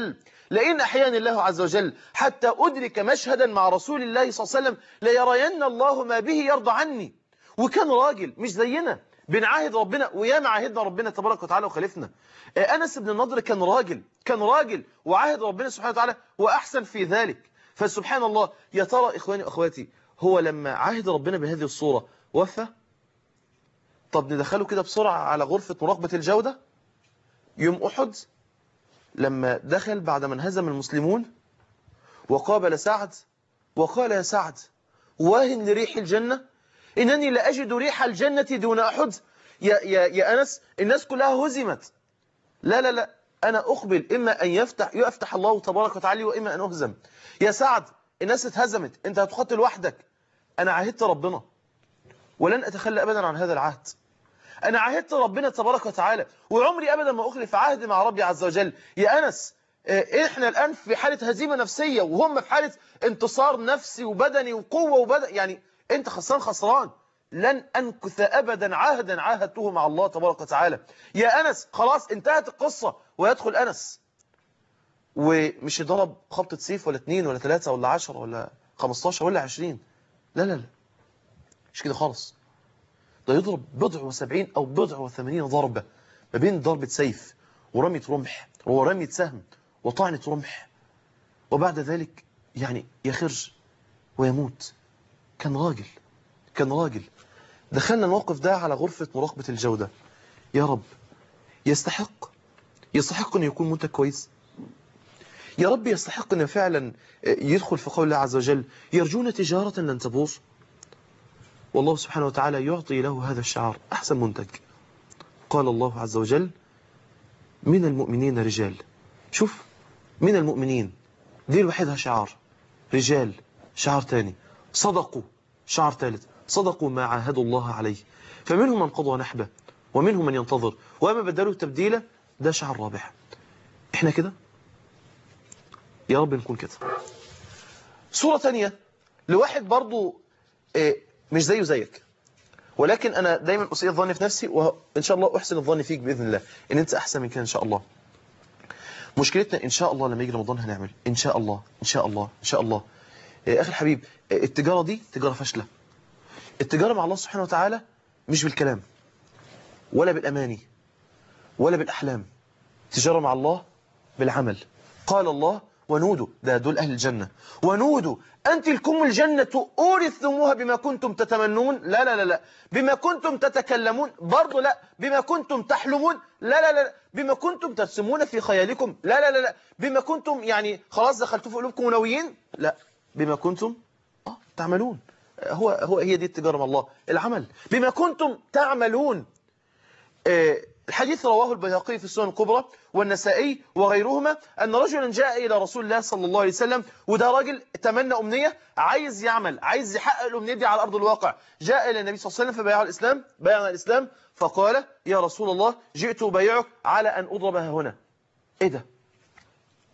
عز وجل حتى أدرك مشهدا مع رسول الله صلى الله عليه وسلم ليرين الله ما به يرضى عني. وكان راجل مش زينا بنعاهد ربنا، وياما عاهدنا ربنا تبارك وتعالى وخالفنا. أنس بن النضر كان راجل وعاهد ربنا سبحانه وتعالى وأحسن في ذلك. فسبحان الله، يا ترى إخواني وأخواتي هو لما عاهد ربنا بهذه الصورة وفى؟ طب ندخله كده بسرعة على غرفة مراقبة الجودة. يوم أحد لما دخل بعد ما انهزم المسلمون وقابل سعد وقال يا سعد واهن لريح الجنة إنني لأجد ريح الجنة دون أحد. يا أنس الناس كلها هزمت، لا أنا أقبل، إما أن يفتح الله تبارك وتعالى وإما أن أهزم. يا سعد الناس اتهزمت، أنت هتقاتل وحدك. أنا عاهدت ربنا ولن أتخلى أبدا عن هذا العهد. أنا عاهدت ربنا تبارك وتعالى وعمري أبدا ما أخلف عهد مع ربي عز وجل. يا أنس إحنا الآن في حالة هزيمة نفسية وهم في حالة انتصار نفسي وبدني وقوة يعني أنت خسران. لن أنكث أبدا عهدا عاهدته مع الله تبارك وتعالى. يا أنس خلاص انتهت القصة. ويدخل أنس ومش يضرب خبطة سيف ولا 2 ولا 3 ولا 10 ولا 15 ولا 20. لا مش كده خالص. ده يضرب 70 أو 80 ضربة، ما بين ضربة سيف ورمية رمح ورمية سهم وطعنة رمح، وبعد ذلك يعني يخرج ويموت. كان راجل. دخلنا الموقف ده على غرفة مراقبة الجودة. يا رب يستحق أن يكون منتج كويس. يا رب يستحق أن فعلا يدخل في قول الله عز وجل يرجون تجارة لن تبور. والله سبحانه وتعالى يعطي له هذا الشعار أحسن منتج. قال الله عز وجل من المؤمنين رجال. شوف، من المؤمنين دي لوحدها شعار، رجال شعار تاني، صدقوا شعار ثالث، صدقوا ما عاهدوا الله عليه، فمنهم من قضى نحبه ومنهم من ينتظر وما بدلوا تبديلا. ده شعار رابع. احنا كده يا رب نكون كده. صورة تانية لواحد برضو مش زيه زيك، ولكن أنا دايما أسيء الظن في نفسي وإن شاء الله أحسن الظن فيك بإذن الله إن أنت أحسن من كده إن شاء الله. مشكلتنا إن شاء الله لما يجي رمضان هنعمل إن شاء الله. أخي الحبيب، التجارة دي تجارة فاشلة. التجارة مع الله سبحانه وتعالى مش بالكلام ولا بالأماني ولا بالأحلام. تجارة مع الله بالعمل. قال الله ونودوا، ده دول أهل الجنة، ونودوا أن تلكم الجنة أورثتموها بما كنتم تتمنون. لا بما كنتم تتكلمون برضو، لا بما كنتم تحلمون، لا بما كنتم ترسمون في خيالكم، لا بما كنتم يعني خلاص دخلتوا في قلوبكم منويين، لا بما كنتم تعملون. هي دي التجارة مع الله، العمل بما كنتم تعملون. الحديث رواه البيهقي في السنن الكبرى والنسائي وغيرهما أن رجلا جاء إلى رسول الله صلى الله عليه وسلم، وده راجل تمنى أمنية، عايز يعمل، عايز يحقق الأمنية دي على أرض الواقع. جاء إلى النبي صلى الله عليه وسلم فبايعنا الإسلام فقال يا رسول الله جئت أبايعك على أن أضرب هنا. إيه ده؟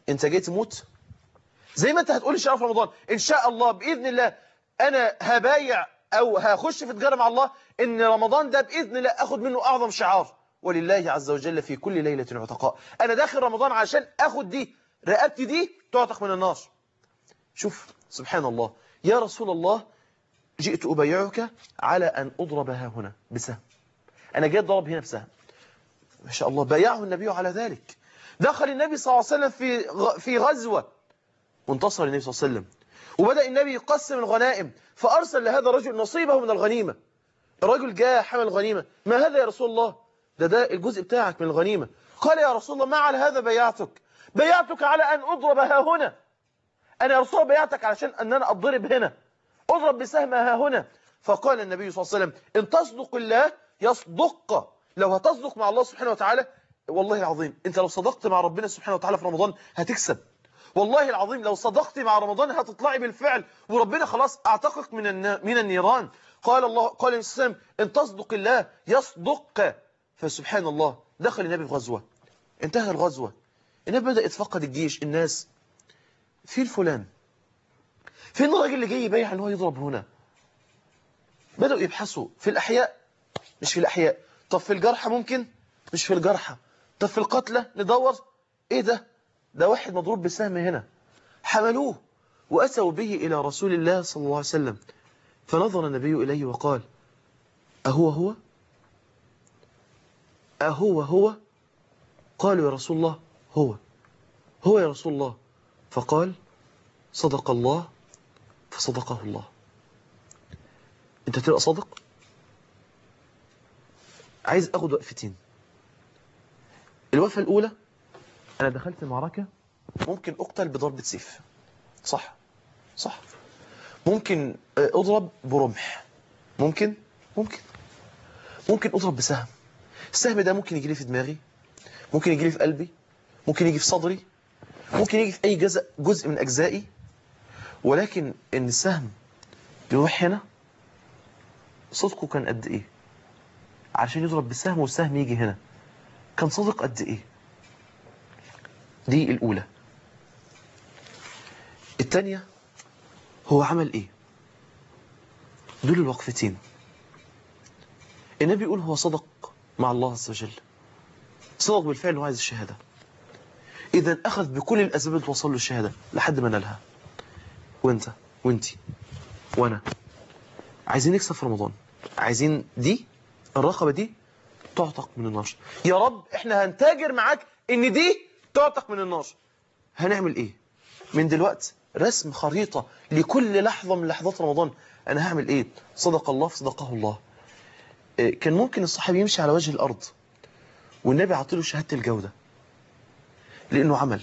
انت جاي تموت؟ زي ما انت هتقول ان شاء الله في رمضان ان شاء الله باذن الله انا هبايع او هخش في تجاره مع الله ان رمضان ده باذن الله اخد منه اعظم شعار ولله عز وجل في كل ليله عتقاء. انا داخل رمضان عشان اخد دي، رقبتي دي تعتق من النار. شوف سبحان الله، يا رسول الله جئت ابايعك على ان اضرب ها هنا بسهم. انا جاي اضرب هنا بسهم. ما شاء الله بايعه النبي على ذلك. دخل النبي صلى الله عليه وسلم في غزوه وانتصر النبي صلى الله عليه وسلم، وبدأ النبي يقسم الغنائم، فأرسل لهذا الرجل نصيبه من الغنيمة. الرجل جاء حمل الغنيمة، ما هذا يا رسول الله؟ ده الجزء بتاعك من الغنيمة. قال يا رسول الله ما على هذا بيعتك على أن أضرب ها هنا. أنا يا رسول الله بيعتك علشان أن أنا أضرب هنا، أضرب بسهم ها هنا. فقال النبي صلى الله عليه وسلم إن تصدق الله يصدق. لو هتصدق مع الله سبحانه وتعالى، والله العظيم أنت لو صدقت مع ربنا سبحانه وتعالى في رمضان هتكسب. والله العظيم لو صدقت مع رمضان هتطلعي بالفعل وربنا خلاص اعتقك من النيران. قال الله قال النبي صلى الله عليه وسلم ان تصدق الله يصدق. فسبحان الله دخل النبي في غزوه، انتهى الغزوه، النبي بدأ يتفقد الجيش، الناس في الفلان فين الراجل اللي جاي يبايع ان هو يضرب هنا؟ بدأوا يبحثوا في الأحياء، مش في الأحياء. طب في الجرحى ممكن، مش في الجرحى. طب في القتلى ندور، ايه ده واحد مضروب بسهم هنا. حملوه وأتوا به إلى رسول الله صلى الله عليه وسلم، فنظر النبي إليه وقال أهو هو؟ قالوا يا رسول الله هو يا رسول الله. فقال صدق الله فصدقه الله. انت تبقى صادق؟ عايز اخد وقفتين. الوقفة الأولى، أنا دخلت المعركة ممكن أقتل بضربة سيف، صح ممكن أضرب برمح، ممكن أضرب بسهم. السهم ده ممكن يجي لي في دماغي، ممكن يجي لي في قلبي، ممكن يجي في صدري، ممكن يجي في أي جزء من أجزائي. ولكن إن السهم يروح هنا، صدقه كان قد إيه عشان يضرب بالسهم والسهم يجي هنا؟ كان صادق قد إيه؟ دي الأولى. الثانية، هو عمل إيه؟ دول الوقفتين. النبي يقول هو صدق مع الله عز وجل، صدق بالفعل وعايز الشهادة، إذا أخذ بكل الأسباب اللي توصل له الشهادة لحد ما نالها. وانتي وانا عايزين نكسب في رمضان، عايزين دي الرقبة دي تعتق من النار. يا رب احنا هنتاجر معاك ان دي تعتق من النار. هنعمل ايه من دلوقتي؟ رسم خريطة لكل لحظة من لحظات رمضان. انا هعمل ايه؟ صدق الله فصدقه الله. كان ممكن الصحابي يمشي على وجه الارض والنبي عطيله شهادة الجودة لانه عمل.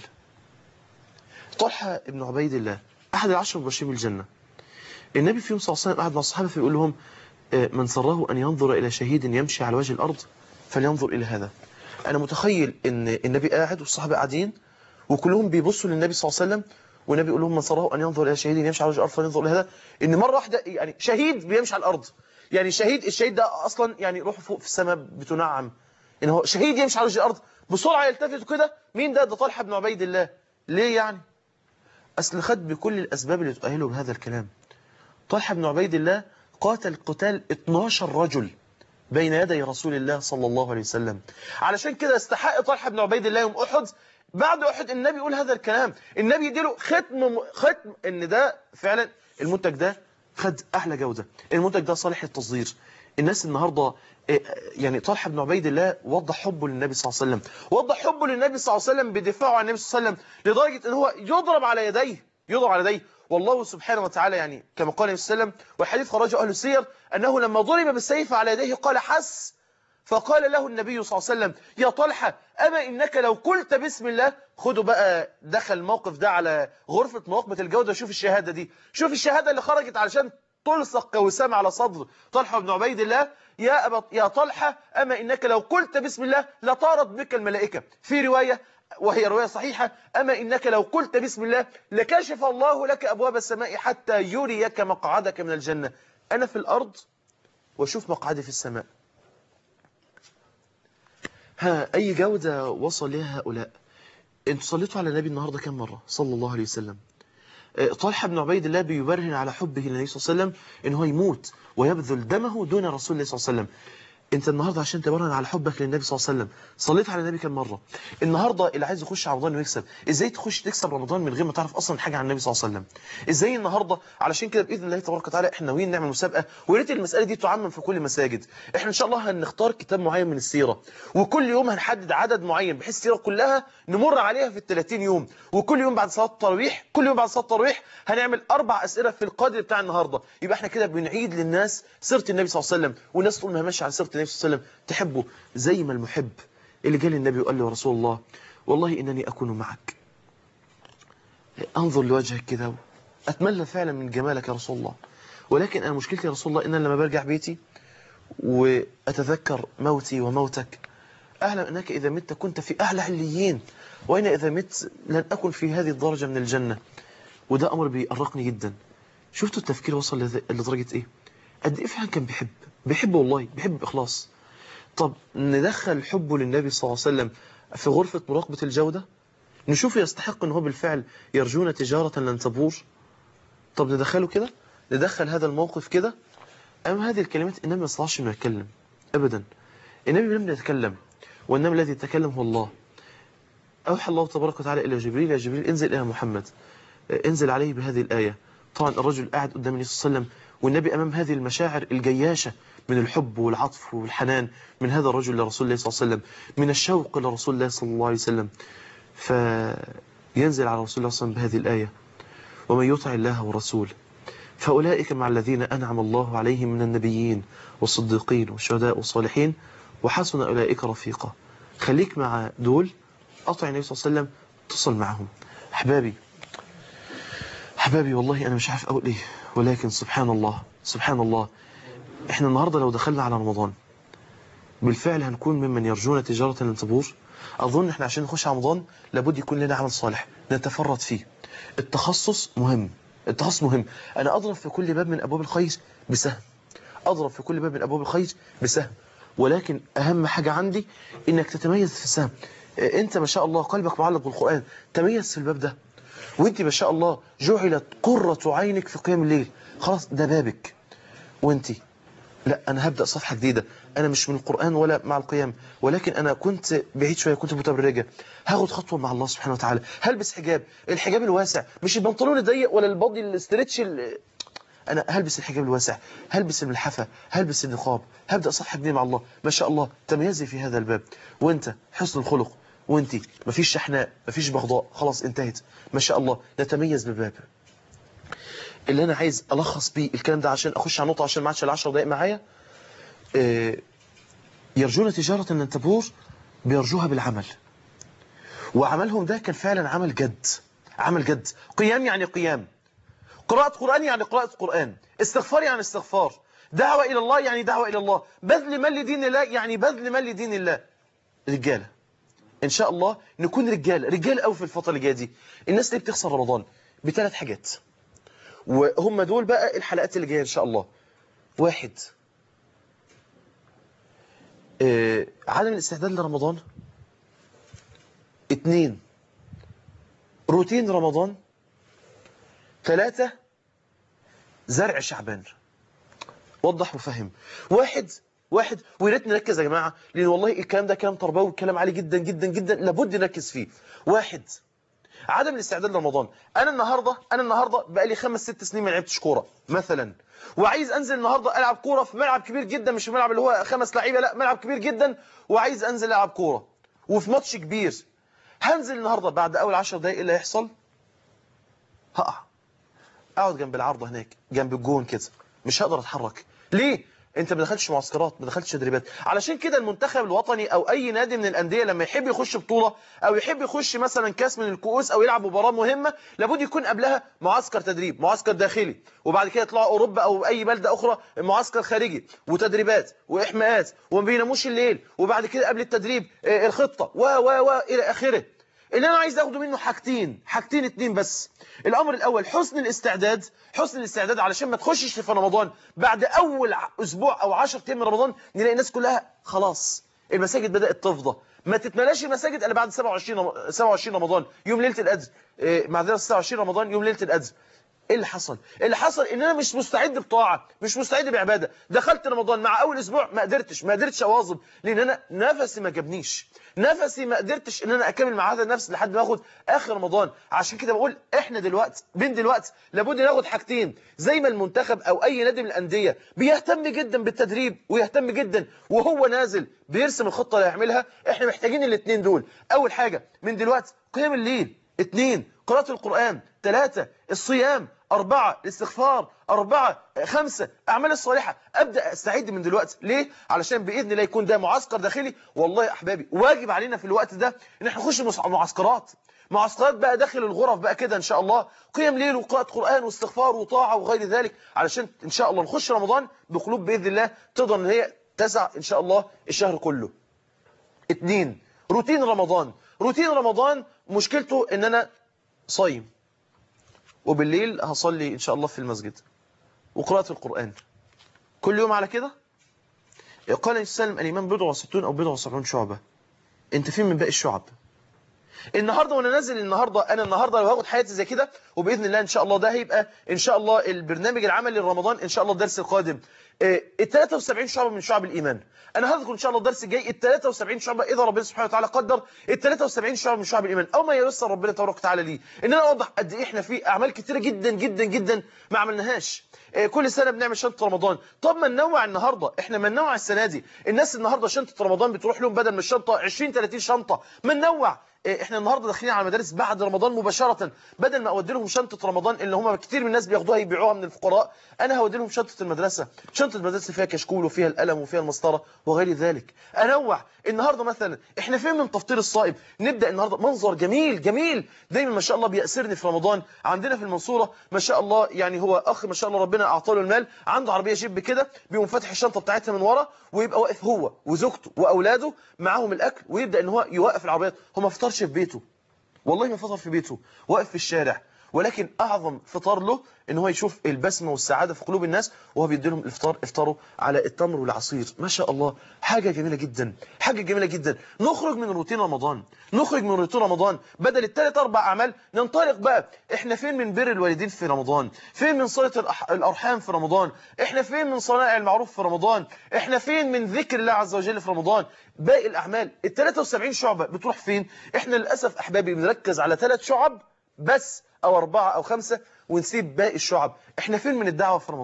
طلحة بن عبيد الله احد العشر المبشرين بالجنة، النبي فيهم صلى الله عليه وسلم قعد مع الصحابة فيقول لهم من سره أن ينظر إلى شهيد يمشي على وجه الأرض فلينظر إلى هذا. أنا متخيل إن النبي قاعد والصحابة قاعدين وكلهم بيبصوا للنبي صلى الله عليه وسلم، والنبي يقول لهم من سره أن ينظر إلى شهيد يمشي على وجه الأرض فلينظر إلى هذا. إن مرة واحدة يعني شهيد بيمشي على الأرض، يعني الشهيد ده أصلا يعني روحه فوق في السماء بتنعم، إن هو شهيد يمشي على وجه الأرض بسرعة يلتفت كده. مين ده طلحة بن عبيد الله. ليه يعني؟ أصل خد بكل الأسباب اللي تؤهله بهذا الكلام. طلحة بن عبيد الله قاتل قتال 12 رجل بين يدي رسول الله صلى الله عليه وسلم. علشان كده استحق طلحة بن عبيد الله يوم أحد، بعد أحد النبي يقول هذا الكلام، النبي يديله ختم إن ده فعلا المنتج ده خد أحلى جودة، المنتج ده صالح التصدير. الناس النهاردة يعني طلحة بن عبيد الله وضح حبه للنبي صلى الله عليه وسلم، وضح حبه للنبي صلى الله عليه وسلم بدفاعه عن النبي صلى الله عليه وسلم لدرجة إن هو يضرب على يديه. والله سبحانه وتعالى يعني كما قال النبي صلى الله عليه وسلم والحديث خرجه أهل السير أنه لما ضرب بالسيف على يديه قال حس، فقال له النبي صلى الله عليه وسلم يا طلحة أما إنك لو قلت بسم الله. خدوا بقى دخل الموقف ده على غرفة مراقبة الجودة. شوف الشهادة دي، شوف الشهادة اللي خرجت علشان تلصق كوسام على صدر طلحة بن عبيد الله. يا طلحة أما إنك لو قلت بسم الله لطارت بك الملائكة. في رواية وهي رواية صحيحة أما إنك لو قلت بسم الله لكشف الله لك أبواب السماء حتى يريك مقعدك من الجنة. أنا في الأرض وشوف مقعدي في السماء. أي جودة وصل لها هؤلاء؟ انتوا صليتوا على النبي النهارده كم مره صلى الله عليه وسلم؟ طلحه بن عبيد الله بيبرهن على حبه للنبي صلى الله عليه وسلم ان هو يموت ويبذل دمه دون رسول الله صلى الله عليه وسلم. انت النهارده عشان تبرهن على حبك للنبي صلى الله عليه وسلم صليت على النبي كم مره؟ النهارده اللي عايز يخش رمضان ويكسب، ازاي تخش تكسب رمضان من غير ما تعرف اصلا حاجه عن النبي صلى الله عليه وسلم؟ ازاي النهارده؟ علشان كده باذن الله تبارك وتعالى احنا ناويين نعمل مسابقه، ويا ريت المساله دي تعمم في كل المساجد. احنا ان شاء الله هنختار كتاب معين من السيره، وكل يوم هنحدد عدد معين بحيث السيره كلها نمر عليها في ال 30 يوم، وكل يوم بعد صلاه التراويح، كل يوم بعد صلاه التراويح هنعمل 4 اسئله في القادر بتاع النهارده. يبقى احنا كده بنعيد للناس سيره النبي صلى الله عليه وسلم، والناس طول ما هي ماشيه على سيره النبي صلى الله عليه وسلم تحبه زي ما المحب اللي جه للنبي وقال له يا رسول الله والله إنني أكون معك، أنظر لوجهك كده أتمنى فعلا من جمالك يا رسول الله، ولكن أنا مشكلتي يا رسول الله إن أنا لما برجع بيتي وأتذكر موتي وموتك أعلم أنك إذا مت كنت في أعلى عليين، وأنا إذا مت لن أكن في هذه الدرجة من الجنة. وده أمر بيقرقني جدا. شفتوا التفكير وصل لدرجة إيه؟ قد إيه فعلا كان بيحب والله، بيحب بإخلاص. طب ندخل حبه للنبي صلى الله عليه وسلم في غرفة مراقبة الجودة، نشوف يستحق ان هو بالفعل يرجون تجارة لن تبور. طب ندخله كده، ندخل هذا الموقف كده. أما هذه الكلمات النبي ما استطاعش انه يتكلم أبدا، النبي لم يتكلم، والنبي الذي يتكلم هو الله. أوحى الله تبارك وتعالى إلى جبريل، يا جبريل انزل إلى محمد، انزل عليه بهذه الآية. طبعا الرجل قاعد قدام النبي صلى الله عليه وسلم، والنبي أمام هذه المشاعر الجياشة من الحب والعطف والحنان من هذا الرجل لرسول الله صلى الله عليه وسلم، من الشوق لرسول الله صلى الله عليه وسلم. فينزل على رسول الله صلى الله عليه وسلم بهذه الآية: ومن يطع الله ورسوله فأولئك مع الذين أنعم الله عليهم من النبيين والصديقين والشهداء والصالحين وحسن أولئك رفيقا. خليك مع دول، أطع النبي صلى الله عليه وسلم، تصل معهم. أحبابي والله أنا مش عارف أقول إيه، ولكن سبحان الله سبحان الله، إحنا النهاردة لو دخلنا على رمضان بالفعل هنكون ممن يرجون تجارة لن تبور. أظن إحنا عشان نخش على رمضان لابد يكون لنا عمل صالح نتفرد فيه. التخصص مهم، التخصص مهم. أنا أضرب في كل باب من أبواب الخير بسهم، أضرب في كل باب من أبواب الخير بسهم، ولكن أهم حاجة عندي إنك تتميز في السهم. أنت ما شاء الله قلبك معلق بالقرآن، تميز في الباب ده. وأنت ما شاء الله جعلت قرة عينك في قيام الليل، خلاص ده بابك. وأنت لا، أنا هبدأ صفحة جديدة، أنا مش من القرآن ولا مع القيام، ولكن أنا كنت بعيد شوية، كنت متبرجة، هاخد خطوة مع الله سبحانه وتعالى، هلبس حجاب، الحجاب الواسع مش البنطلون الضيق ولا البادي الاسترتش أنا هلبس الحجاب الواسع، هلبس الملحفة، هلبس النقاب، هبدأ صفحة جديدة مع الله. ما شاء الله تميزي في هذا الباب. وأنت حسن الخلق، وأنت مفيش شحناء، مفيش بغضاء، خلاص انتهت. ما شاء الله نتميز بالباب. اللي أنا عايز ألخص بيه الكلام ده عشان أخش على نقطة، عشان ما عادش ال10 دقايق معايا. يرجون تجارة لن تبور، بيرجوها بالعمل، وعملهم ده كان فعلا عمل جد، عمل جد. قيام يعني قيام، قراءة قرآن يعني قراءة قرآن، استغفار يعني استغفار، دعوة إلى الله يعني دعوة إلى الله، بذل مال لدين الله يعني بذل مال لدين الله. رجالة إن شاء الله نكون رجال قوي في الفترة اللي جاية دي. الناس اللي بتخسر رمضان ب3 حاجات، وهم دول بقى الحلقات اللي جاية إن شاء الله. 1 عدم الاستعداد لرمضان. 2 روتين رمضان. 3 زرع شعبان. وضح وفهم. واحد ويا ريت نركز يا جماعة، لأن والله الكلام ده كلام تربوي، كلام عالي جدا جدا جدا، لابد نركز فيه. 1 عدم الاستعداد لرمضان. أنا النهاردة بقى لي 5-6 سنين ما لعبتش كورة مثلا، وعايز أنزل النهاردة ألعب كورة في ملعب كبير جدا، مش ملعب اللي هو 5 لعيبة، لا ملعب كبير جدا، وعايز أنزل ألعب كورة وفي ماتش كبير. هنزل النهاردة بعد أول 10 دقايق اللي هيحصل؟ أقعد جنب العارضة هناك، جنب الجون كده، مش هقدر أتحرك. ليه؟ انت ما دخلتش معسكرات، ما دخلتش تدريبات. علشان كده المنتخب الوطني او اي نادي من الانديه لما يحب يخش بطوله، او يحب يخش مثلا كاس من الكؤوس، او يلعب مباراه مهمه، لابد يكون قبلها معسكر تدريب، معسكر داخلي، وبعد كده يطلعوا اوروبا او اي بلده اخرى معسكر خارجي، وتدريبات واحماءات، وما بيناموش الليل، وبعد كده قبل التدريب الخطه و الى اخره. اللي انا عايز اخده منه حاجتين 2 بس. الامر الاول حسن الاستعداد علشان ما تخشش في رمضان بعد اول اسبوع او 10 ايام من رمضان نلاقي الناس كلها خلاص المساجد بدات تفضى، ما تتملاش المساجد الا بعد 27 رمضان يوم ليله القدر، معذره 26 رمضان يوم ليله القدر. ايه اللي حصل؟ اللي حصل ان انا مش مستعد بطاعه، مش مستعد بعباده. دخلت رمضان مع اول اسبوع ما قدرتش اواظب، لان انا نفسي ما جابنيش، نفسي ما قدرتش ان انا اكمل مع هذا النفس لحد ما اخد اخر رمضان. عشان كده بقول احنا دلوقتي لابد ناخد حاجتين، زي ما المنتخب او اي نادي من الانديه بيهتم جدا بالتدريب ويهتم جدا وهو نازل بيرسم الخطه اللي هيعملها، احنا محتاجين الاثنين دول. اول حاجه من دلوقتي قيام الليل، 2 قراءة القرآن، 3 الصيام، 4 الاستغفار، 4 5 أعمال الصالحة. أبدأ أستعد من دلوقتي. ليه؟ علشان بإذن الله يكون ده معسكر داخلي. والله يا أحبابي واجب علينا في الوقت ده إن احنا نخش معسكرات بقى داخل الغرف بقى كده إن شاء الله، قيام ليل وقراءة قرآن واستغفار وطاعة وغير ذلك، علشان إن شاء الله نخش رمضان بقلوب بإذن الله تقدر إن هي تسع إن شاء الله الشهر كله. 2 روتين رمضان مشكلته إن أنا صايم وبالليل هصلي إن شاء الله في المسجد وقراءة القرآن كل يوم على كده. قال السلم الإيمان 60 أو 70 شعبة. أنت فين من باقي الشعب؟ النهاردة وأنا نازل أنا النهاردة لو هاخد حياتي زي كده، وبإذن الله إن شاء الله ده هيبقى إن شاء الله البرنامج العملي لرمضان إن شاء الله الدرس القادم، ال 73 شعبة من شعب الإيمان. أنا هذكر إن شاء الله الدرس الجاي ال 73 شعبة إذا ربنا سبحانه وتعالى قدر، ال 73 شعبة من شعب الإيمان أو ما ييسر ربنا تبارك وتعالى لي، إن أنا أوضح قد إيه إحنا في أعمال كتيرة جدا جدا جدا ما عملناهاش. كل سنة بنعمل شنطة رمضان، طب ما ننوع النهاردة، إحنا ما ننوع السنة دي. الناس النهاردة شنطة رمضان بتروح لهم بدل من الشنطة 20 30 شنطة، ما ننوع. احنا النهارده داخلين على مدارس بعد رمضان مباشره، بدل ما اودي لهم شنطه رمضان اللي هم كتير من الناس بياخدوها يبيعوها من الفقراء، انا هودي لهم شنطه المدرسه فيها كشكول وفيها القلم وفيها المسطره وغير ذلك. انوع. النهارده مثلا احنا فين من تفطير الصائم؟ نبدا النهارده منظر جميل جميل دايما ما شاء الله بيأسرني في رمضان. عندنا في المنصوره ما شاء الله يعني هو اخ ما شاء الله ربنا اعطاه له المال، عنده عربيه جيب كده، بيقوم فاتح الشنطه بتاعتها من ورا ويبقى واقف هو وزوجته واولاده معاهم الاكل، ويبدا ان هو يوقف العربيات. هو ما فطرش في بيته، والله ما فطر في بيته، واقف في الشارع، ولكن أعظم فطار له إن هو يشوف البسمة والسعادة في قلوب الناس وهو بيدي لهم الإفطار، افطروا على التمر والعصير. ما شاء الله حاجة جميلة جدا، حاجة جميلة جدا. نخرج من روتين رمضان، بدل ال3 4 أعمال ننطلق بقى. إحنا فين من بر الوالدين في رمضان؟ فين من صلة الأرحام في رمضان؟ إحنا فين من صنائع المعروف في رمضان؟ إحنا فين من ذكر الله عز وجل في رمضان؟ باقي الأعمال ال 73 شعبة بتروح فين؟ إحنا للأسف أحبابي بنركز على 3 شعب بس أو 4 أو 5 ونسيب باقي الشعب. احنا فين من الدعوة في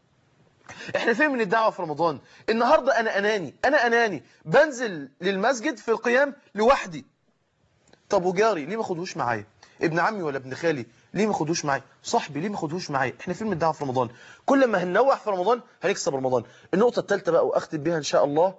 رمضان؟ النهاردة أنا أناني بنزل للمسجد في القيام لوحدي. طب وجاري ليه ما خدوش معايا؟ ابن عمي ولا ابن خالي ليه ما خدوش معايا؟ صاحبي ليه ما خدوش معايا؟ احنا فين من الدعوة في رمضان؟ كل ما هننوع في رمضان هنكسب رمضان. النقطة الثالثة بقى وأختم بها إن شاء الله،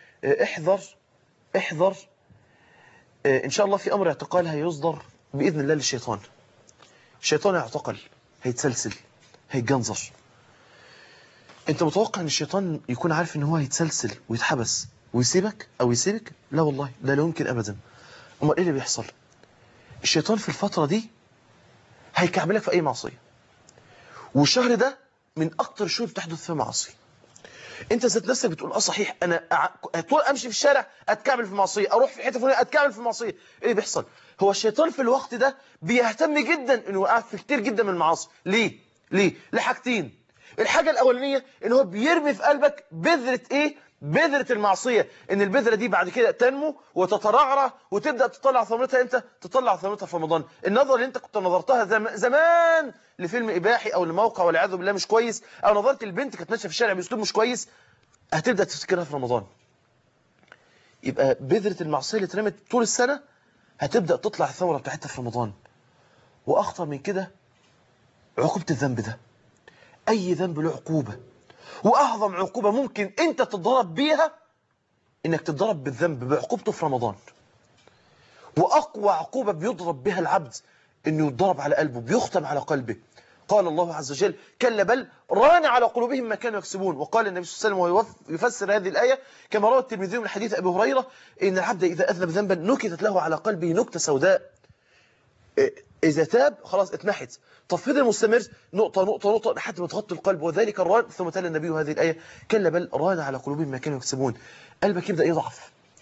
احذر إن شاء الله في أمر اعتقال هيصدر بإذن الله للشيطان. الشيطان يعتقل، هيتسلسل، هيتجنظر. انت متوقع ان الشيطان يكون عارف ان هو هيتسلسل ويتحبس ويسيبك او يسيبك؟ لا والله ده لا يمكن ابدا. امال ايه اللي بيحصل؟ الشيطان في الفترة دي هيكعبلك في اي معصية، والشهر ده من اكتر الشهور بتحدث فيها معاصي. انت ذات نفسك بتقول صحيح انا طول امشي في الشارع اتكعبل في معصيه، اروح في حته فلانيه اتكعبل في معصيه. ايه اللي بيحصل؟ هو الشيطان في الوقت ده بيهتم جدا انه يوقعك في كتير جدا من المعاصي. ليه لحاجتين. الحاجه الاولانيه ان هو بيرمي في قلبك بذره بذره المعصيه، ان البذره دي بعد كده تنمو وتترعرع وتبدا تطلع ثمرتها. امتى تطلع ثمرتها؟ في رمضان. النظره اللي انت كنت نظرتها زمان لفيلم اباحي او لموقع والعياذ بالله مش كويس، او نظرت البنت كانت ماشيه في الشارع باسلوب مش كويس، هتبدا تفتكرها في رمضان. يبقى بذره المعصيه اللي اترمت طول السنه هتبدا تطلع الثمره بتاعتها في رمضان. واخطر من كده عقوبه الذنب ده. اي ذنب له عقوبه، واعظم عقوبه ممكن انت تتضرب بيها انك تتضرب بالذنب بعقوبته في رمضان. واقوى عقوبه بيضرب بها العبد انه يتضرب على قلبه، بيختم على قلبه. قال الله عز وجل كلا بل ران على قلوبهم ما كانوا يكسبون. وقال النبي صلى الله عليه وسلم وهو يفسر هذه الآية كما روى الترمذي من حديث أبي هريرة إن العبد إذا أذنب ذنبا نكتت له على قلبه نكتة سوداء، إذا تاب خلاص اتمحت. تفضيل المستمر نقطة نقطة نقطة لحد ما تغطي القلب، وذلك الران. ثم تلا النبي هذه الآية كلا بل ران على قلوبهم ما كانوا يكسبون. قلبك يبدأ يضعف،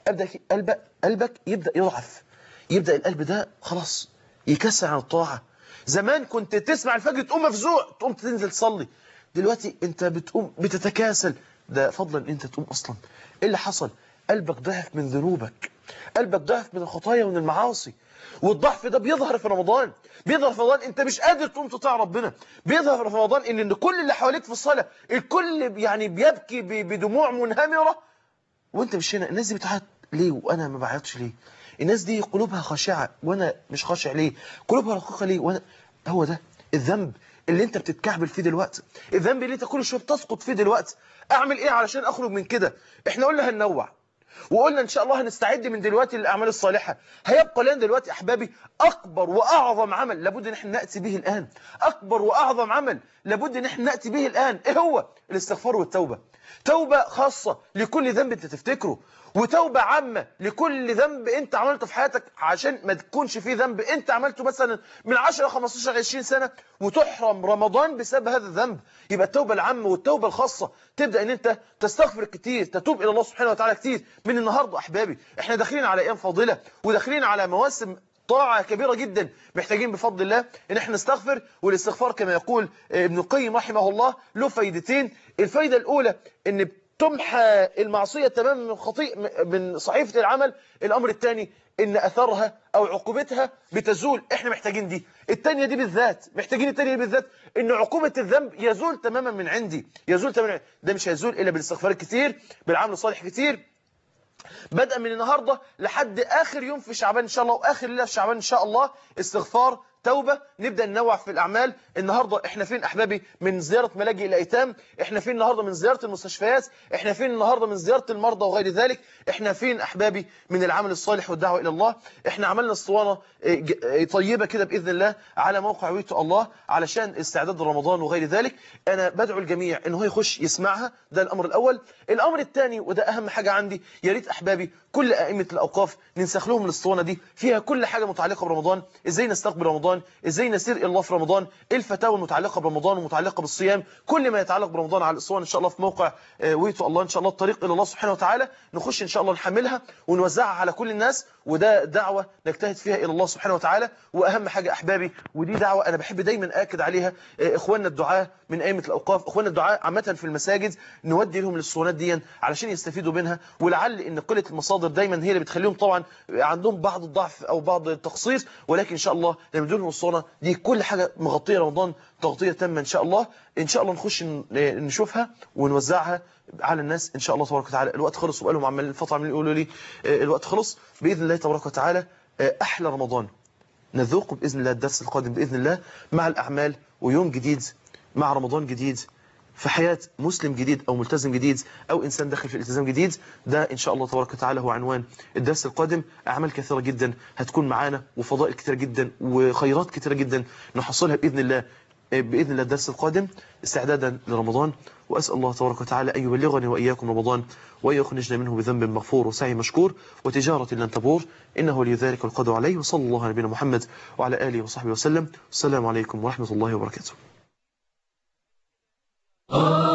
قلبك يبدأ يضعف، يبدأ القلب ده خلاص يكسر عن الطاعة. زمان كنت تسمع الفجر تقوم مفزوع، تقوم تنزل تصلي، دلوقتي انت بتقوم بتتكاسل. ده فضلا ان انت تقوم اصلا. ايه اللي حصل؟ قلبك ضعف من ذنوبك، قلبك ضعف من الخطايا ومن المعاصي. والضعف ده بيظهر في رمضان، بيظهر في رمضان انت مش قادر تقوم تطيع ربنا، بيظهر في رمضان ان كل اللي حواليك في الصلاة الكل يعني بيبكي بدموع منهمرة وانت مش هنا. الناس دي بتعيط ليه وانا ما بعيطش ليه؟ الناس دي قلوبها خاشعة وانا مش خاشع ليه؟ قلوبها رقيقة ليه وانا؟ هو ده الذنب اللي انت بتتكعبل فيه دلوقتي، الذنب اللي انت كل شويه بتسقط فيه دلوقتي. اعمل ايه علشان اخرج من كده؟ احنا قلنا هننوع، وقلنا ان شاء الله هنستعد من دلوقتي للاعمال الصالحه. هيبقى لنا دلوقتي احبابي اكبر واعظم عمل لابد ان احنا ناتي به الان، اكبر واعظم عمل لابد ان احنا ناتي به الان. ايه هو؟ الاستغفار والتوبه. توبه خاصه لكل ذنب انت تفتكره، وتوبة عامة لكل ذنب انت عملته في حياتك، عشان ما تكونش فيه ذنب انت عملته مثلا من 10 15 20 سنة وتحرم رمضان بسبب هذا الذنب. يبقى التوبة العامة والتوبة الخاصة تبدأ ان انت تستغفر كتير، تتوب الى الله سبحانه وتعالى كتير. من النهاردة احبابي احنا داخلين على ايام فاضلة وداخلين على مواسم طاعة كبيرة جدا، محتاجين بفضل الله ان احنا نستغفر. والاستغفار كما يقول ابن القيم رحمه الله له فايدتين. الفايدة الاولى ان تمحى المعصية تماما من صحيفة العمل. الأمر الثاني إن أثرها أو عقوبتها بتزول. إحنا محتاجين دي. الثانية دي بالذات محتاجين، الثانية دي بالذات إن عقوبة الذنب يزول تماما من عندي، يزول تماما. ده مش هيزول إلا بالاستغفار كتير، بالعمل الصالح كتير، بدءا من النهاردة لحد آخر يوم في شعبان إن شاء الله، وآخر ليلة في شعبان إن شاء الله. استغفار، توبة، نبدأ ننوع في الأعمال. النهاردة إحنا فين أحبابي من زيارة ملاجئ الأيتام؟ إحنا فين النهاردة من زيارة المستشفيات؟ إحنا فين النهاردة من زيارة المرضى وغير ذلك؟ إحنا فين أحبابي من العمل الصالح والدعوة إلى الله؟ إحنا عملنا اسطوانة طيبة كده بإذن الله على موقع ويتو الله علشان استعداد رمضان وغير ذلك. أنا بدعو الجميع إن هو يخش يسمعها، ده الأمر الأول. الأمر الثاني وده أهم حاجة عندي، يا ريت أحبابي كل أئمة الأوقاف ننسخ لهم الاسطوانة دي، فيها كل حاجة متعلقة برمضان، إزاي نستقبل رمضان، إزاي نسير إلى الله في رمضان، إيه الفتاوى المتعلقة برمضان ومتعلقة بالصيام، كل ما يتعلق برمضان على الاسطوانة إن شاء الله في موقع ويتو الله. إن شاء الله الطريق إلى الله سبحانه وتعالى نخش إن شاء الله نحملها ونوزعها على كل الناس، وده دعوة نجتهد فيها إلى الله سبحانه وتعالى. وأهم حاجة أحبابي ودي دعوة أنا بحب دايما أكد عليها، إخواننا الدعاة من أئمة الأوقاف، إخواننا الدعاة عامة في المساجد، نودي لهم الاسطوانات دي علشان يستفيدوا منها. ولعل إن قلة المصادر دايما هي اللي بتخليهم طبعا عندهم بعض الضعف أو بعض التقصير، ولكن إن شاء الله لما نديلهم الاسطوانة دي كل حاجة مغطية رمضان تغطية تامة إن شاء الله. إن شاء الله نخش نشوفها ونوزعها على الناس إن شاء الله تبارك وتعالى. الوقت خلص وبقالهم عمالين الفترة عمالين يقولوا لي الوقت خلص. بإذن الله تبارك وتعالى أحلى رمضان نذوقه بإذن الله الدرس القادم بإذن الله مع الأعمال، ويوم جديد مع رمضان جديد في حياة مسلم جديد أو ملتزم جديد أو إنسان داخل في الالتزام جديد. ده إن شاء الله تبارك وتعالى هو عنوان الدرس القادم. أعمال كثيرة جدا هتكون معانا وفضائل كثيرة جدا وخيرات كثيرة جدا نحصلها بإذن الله الدرس القادم استعدادا لرمضان. وأسأل الله تبارك وتعالى أن يبلغني وإياكم رمضان وأن يخرجنا منه بذنب مغفور وسعي مشكور وتجارة لن تبور، إنه ولي ذلك والقدر عليه. وصلى الله على نبينا محمد وعلى آله وصحبه وسلم. السلام عليكم ورحمة الله وبركاته.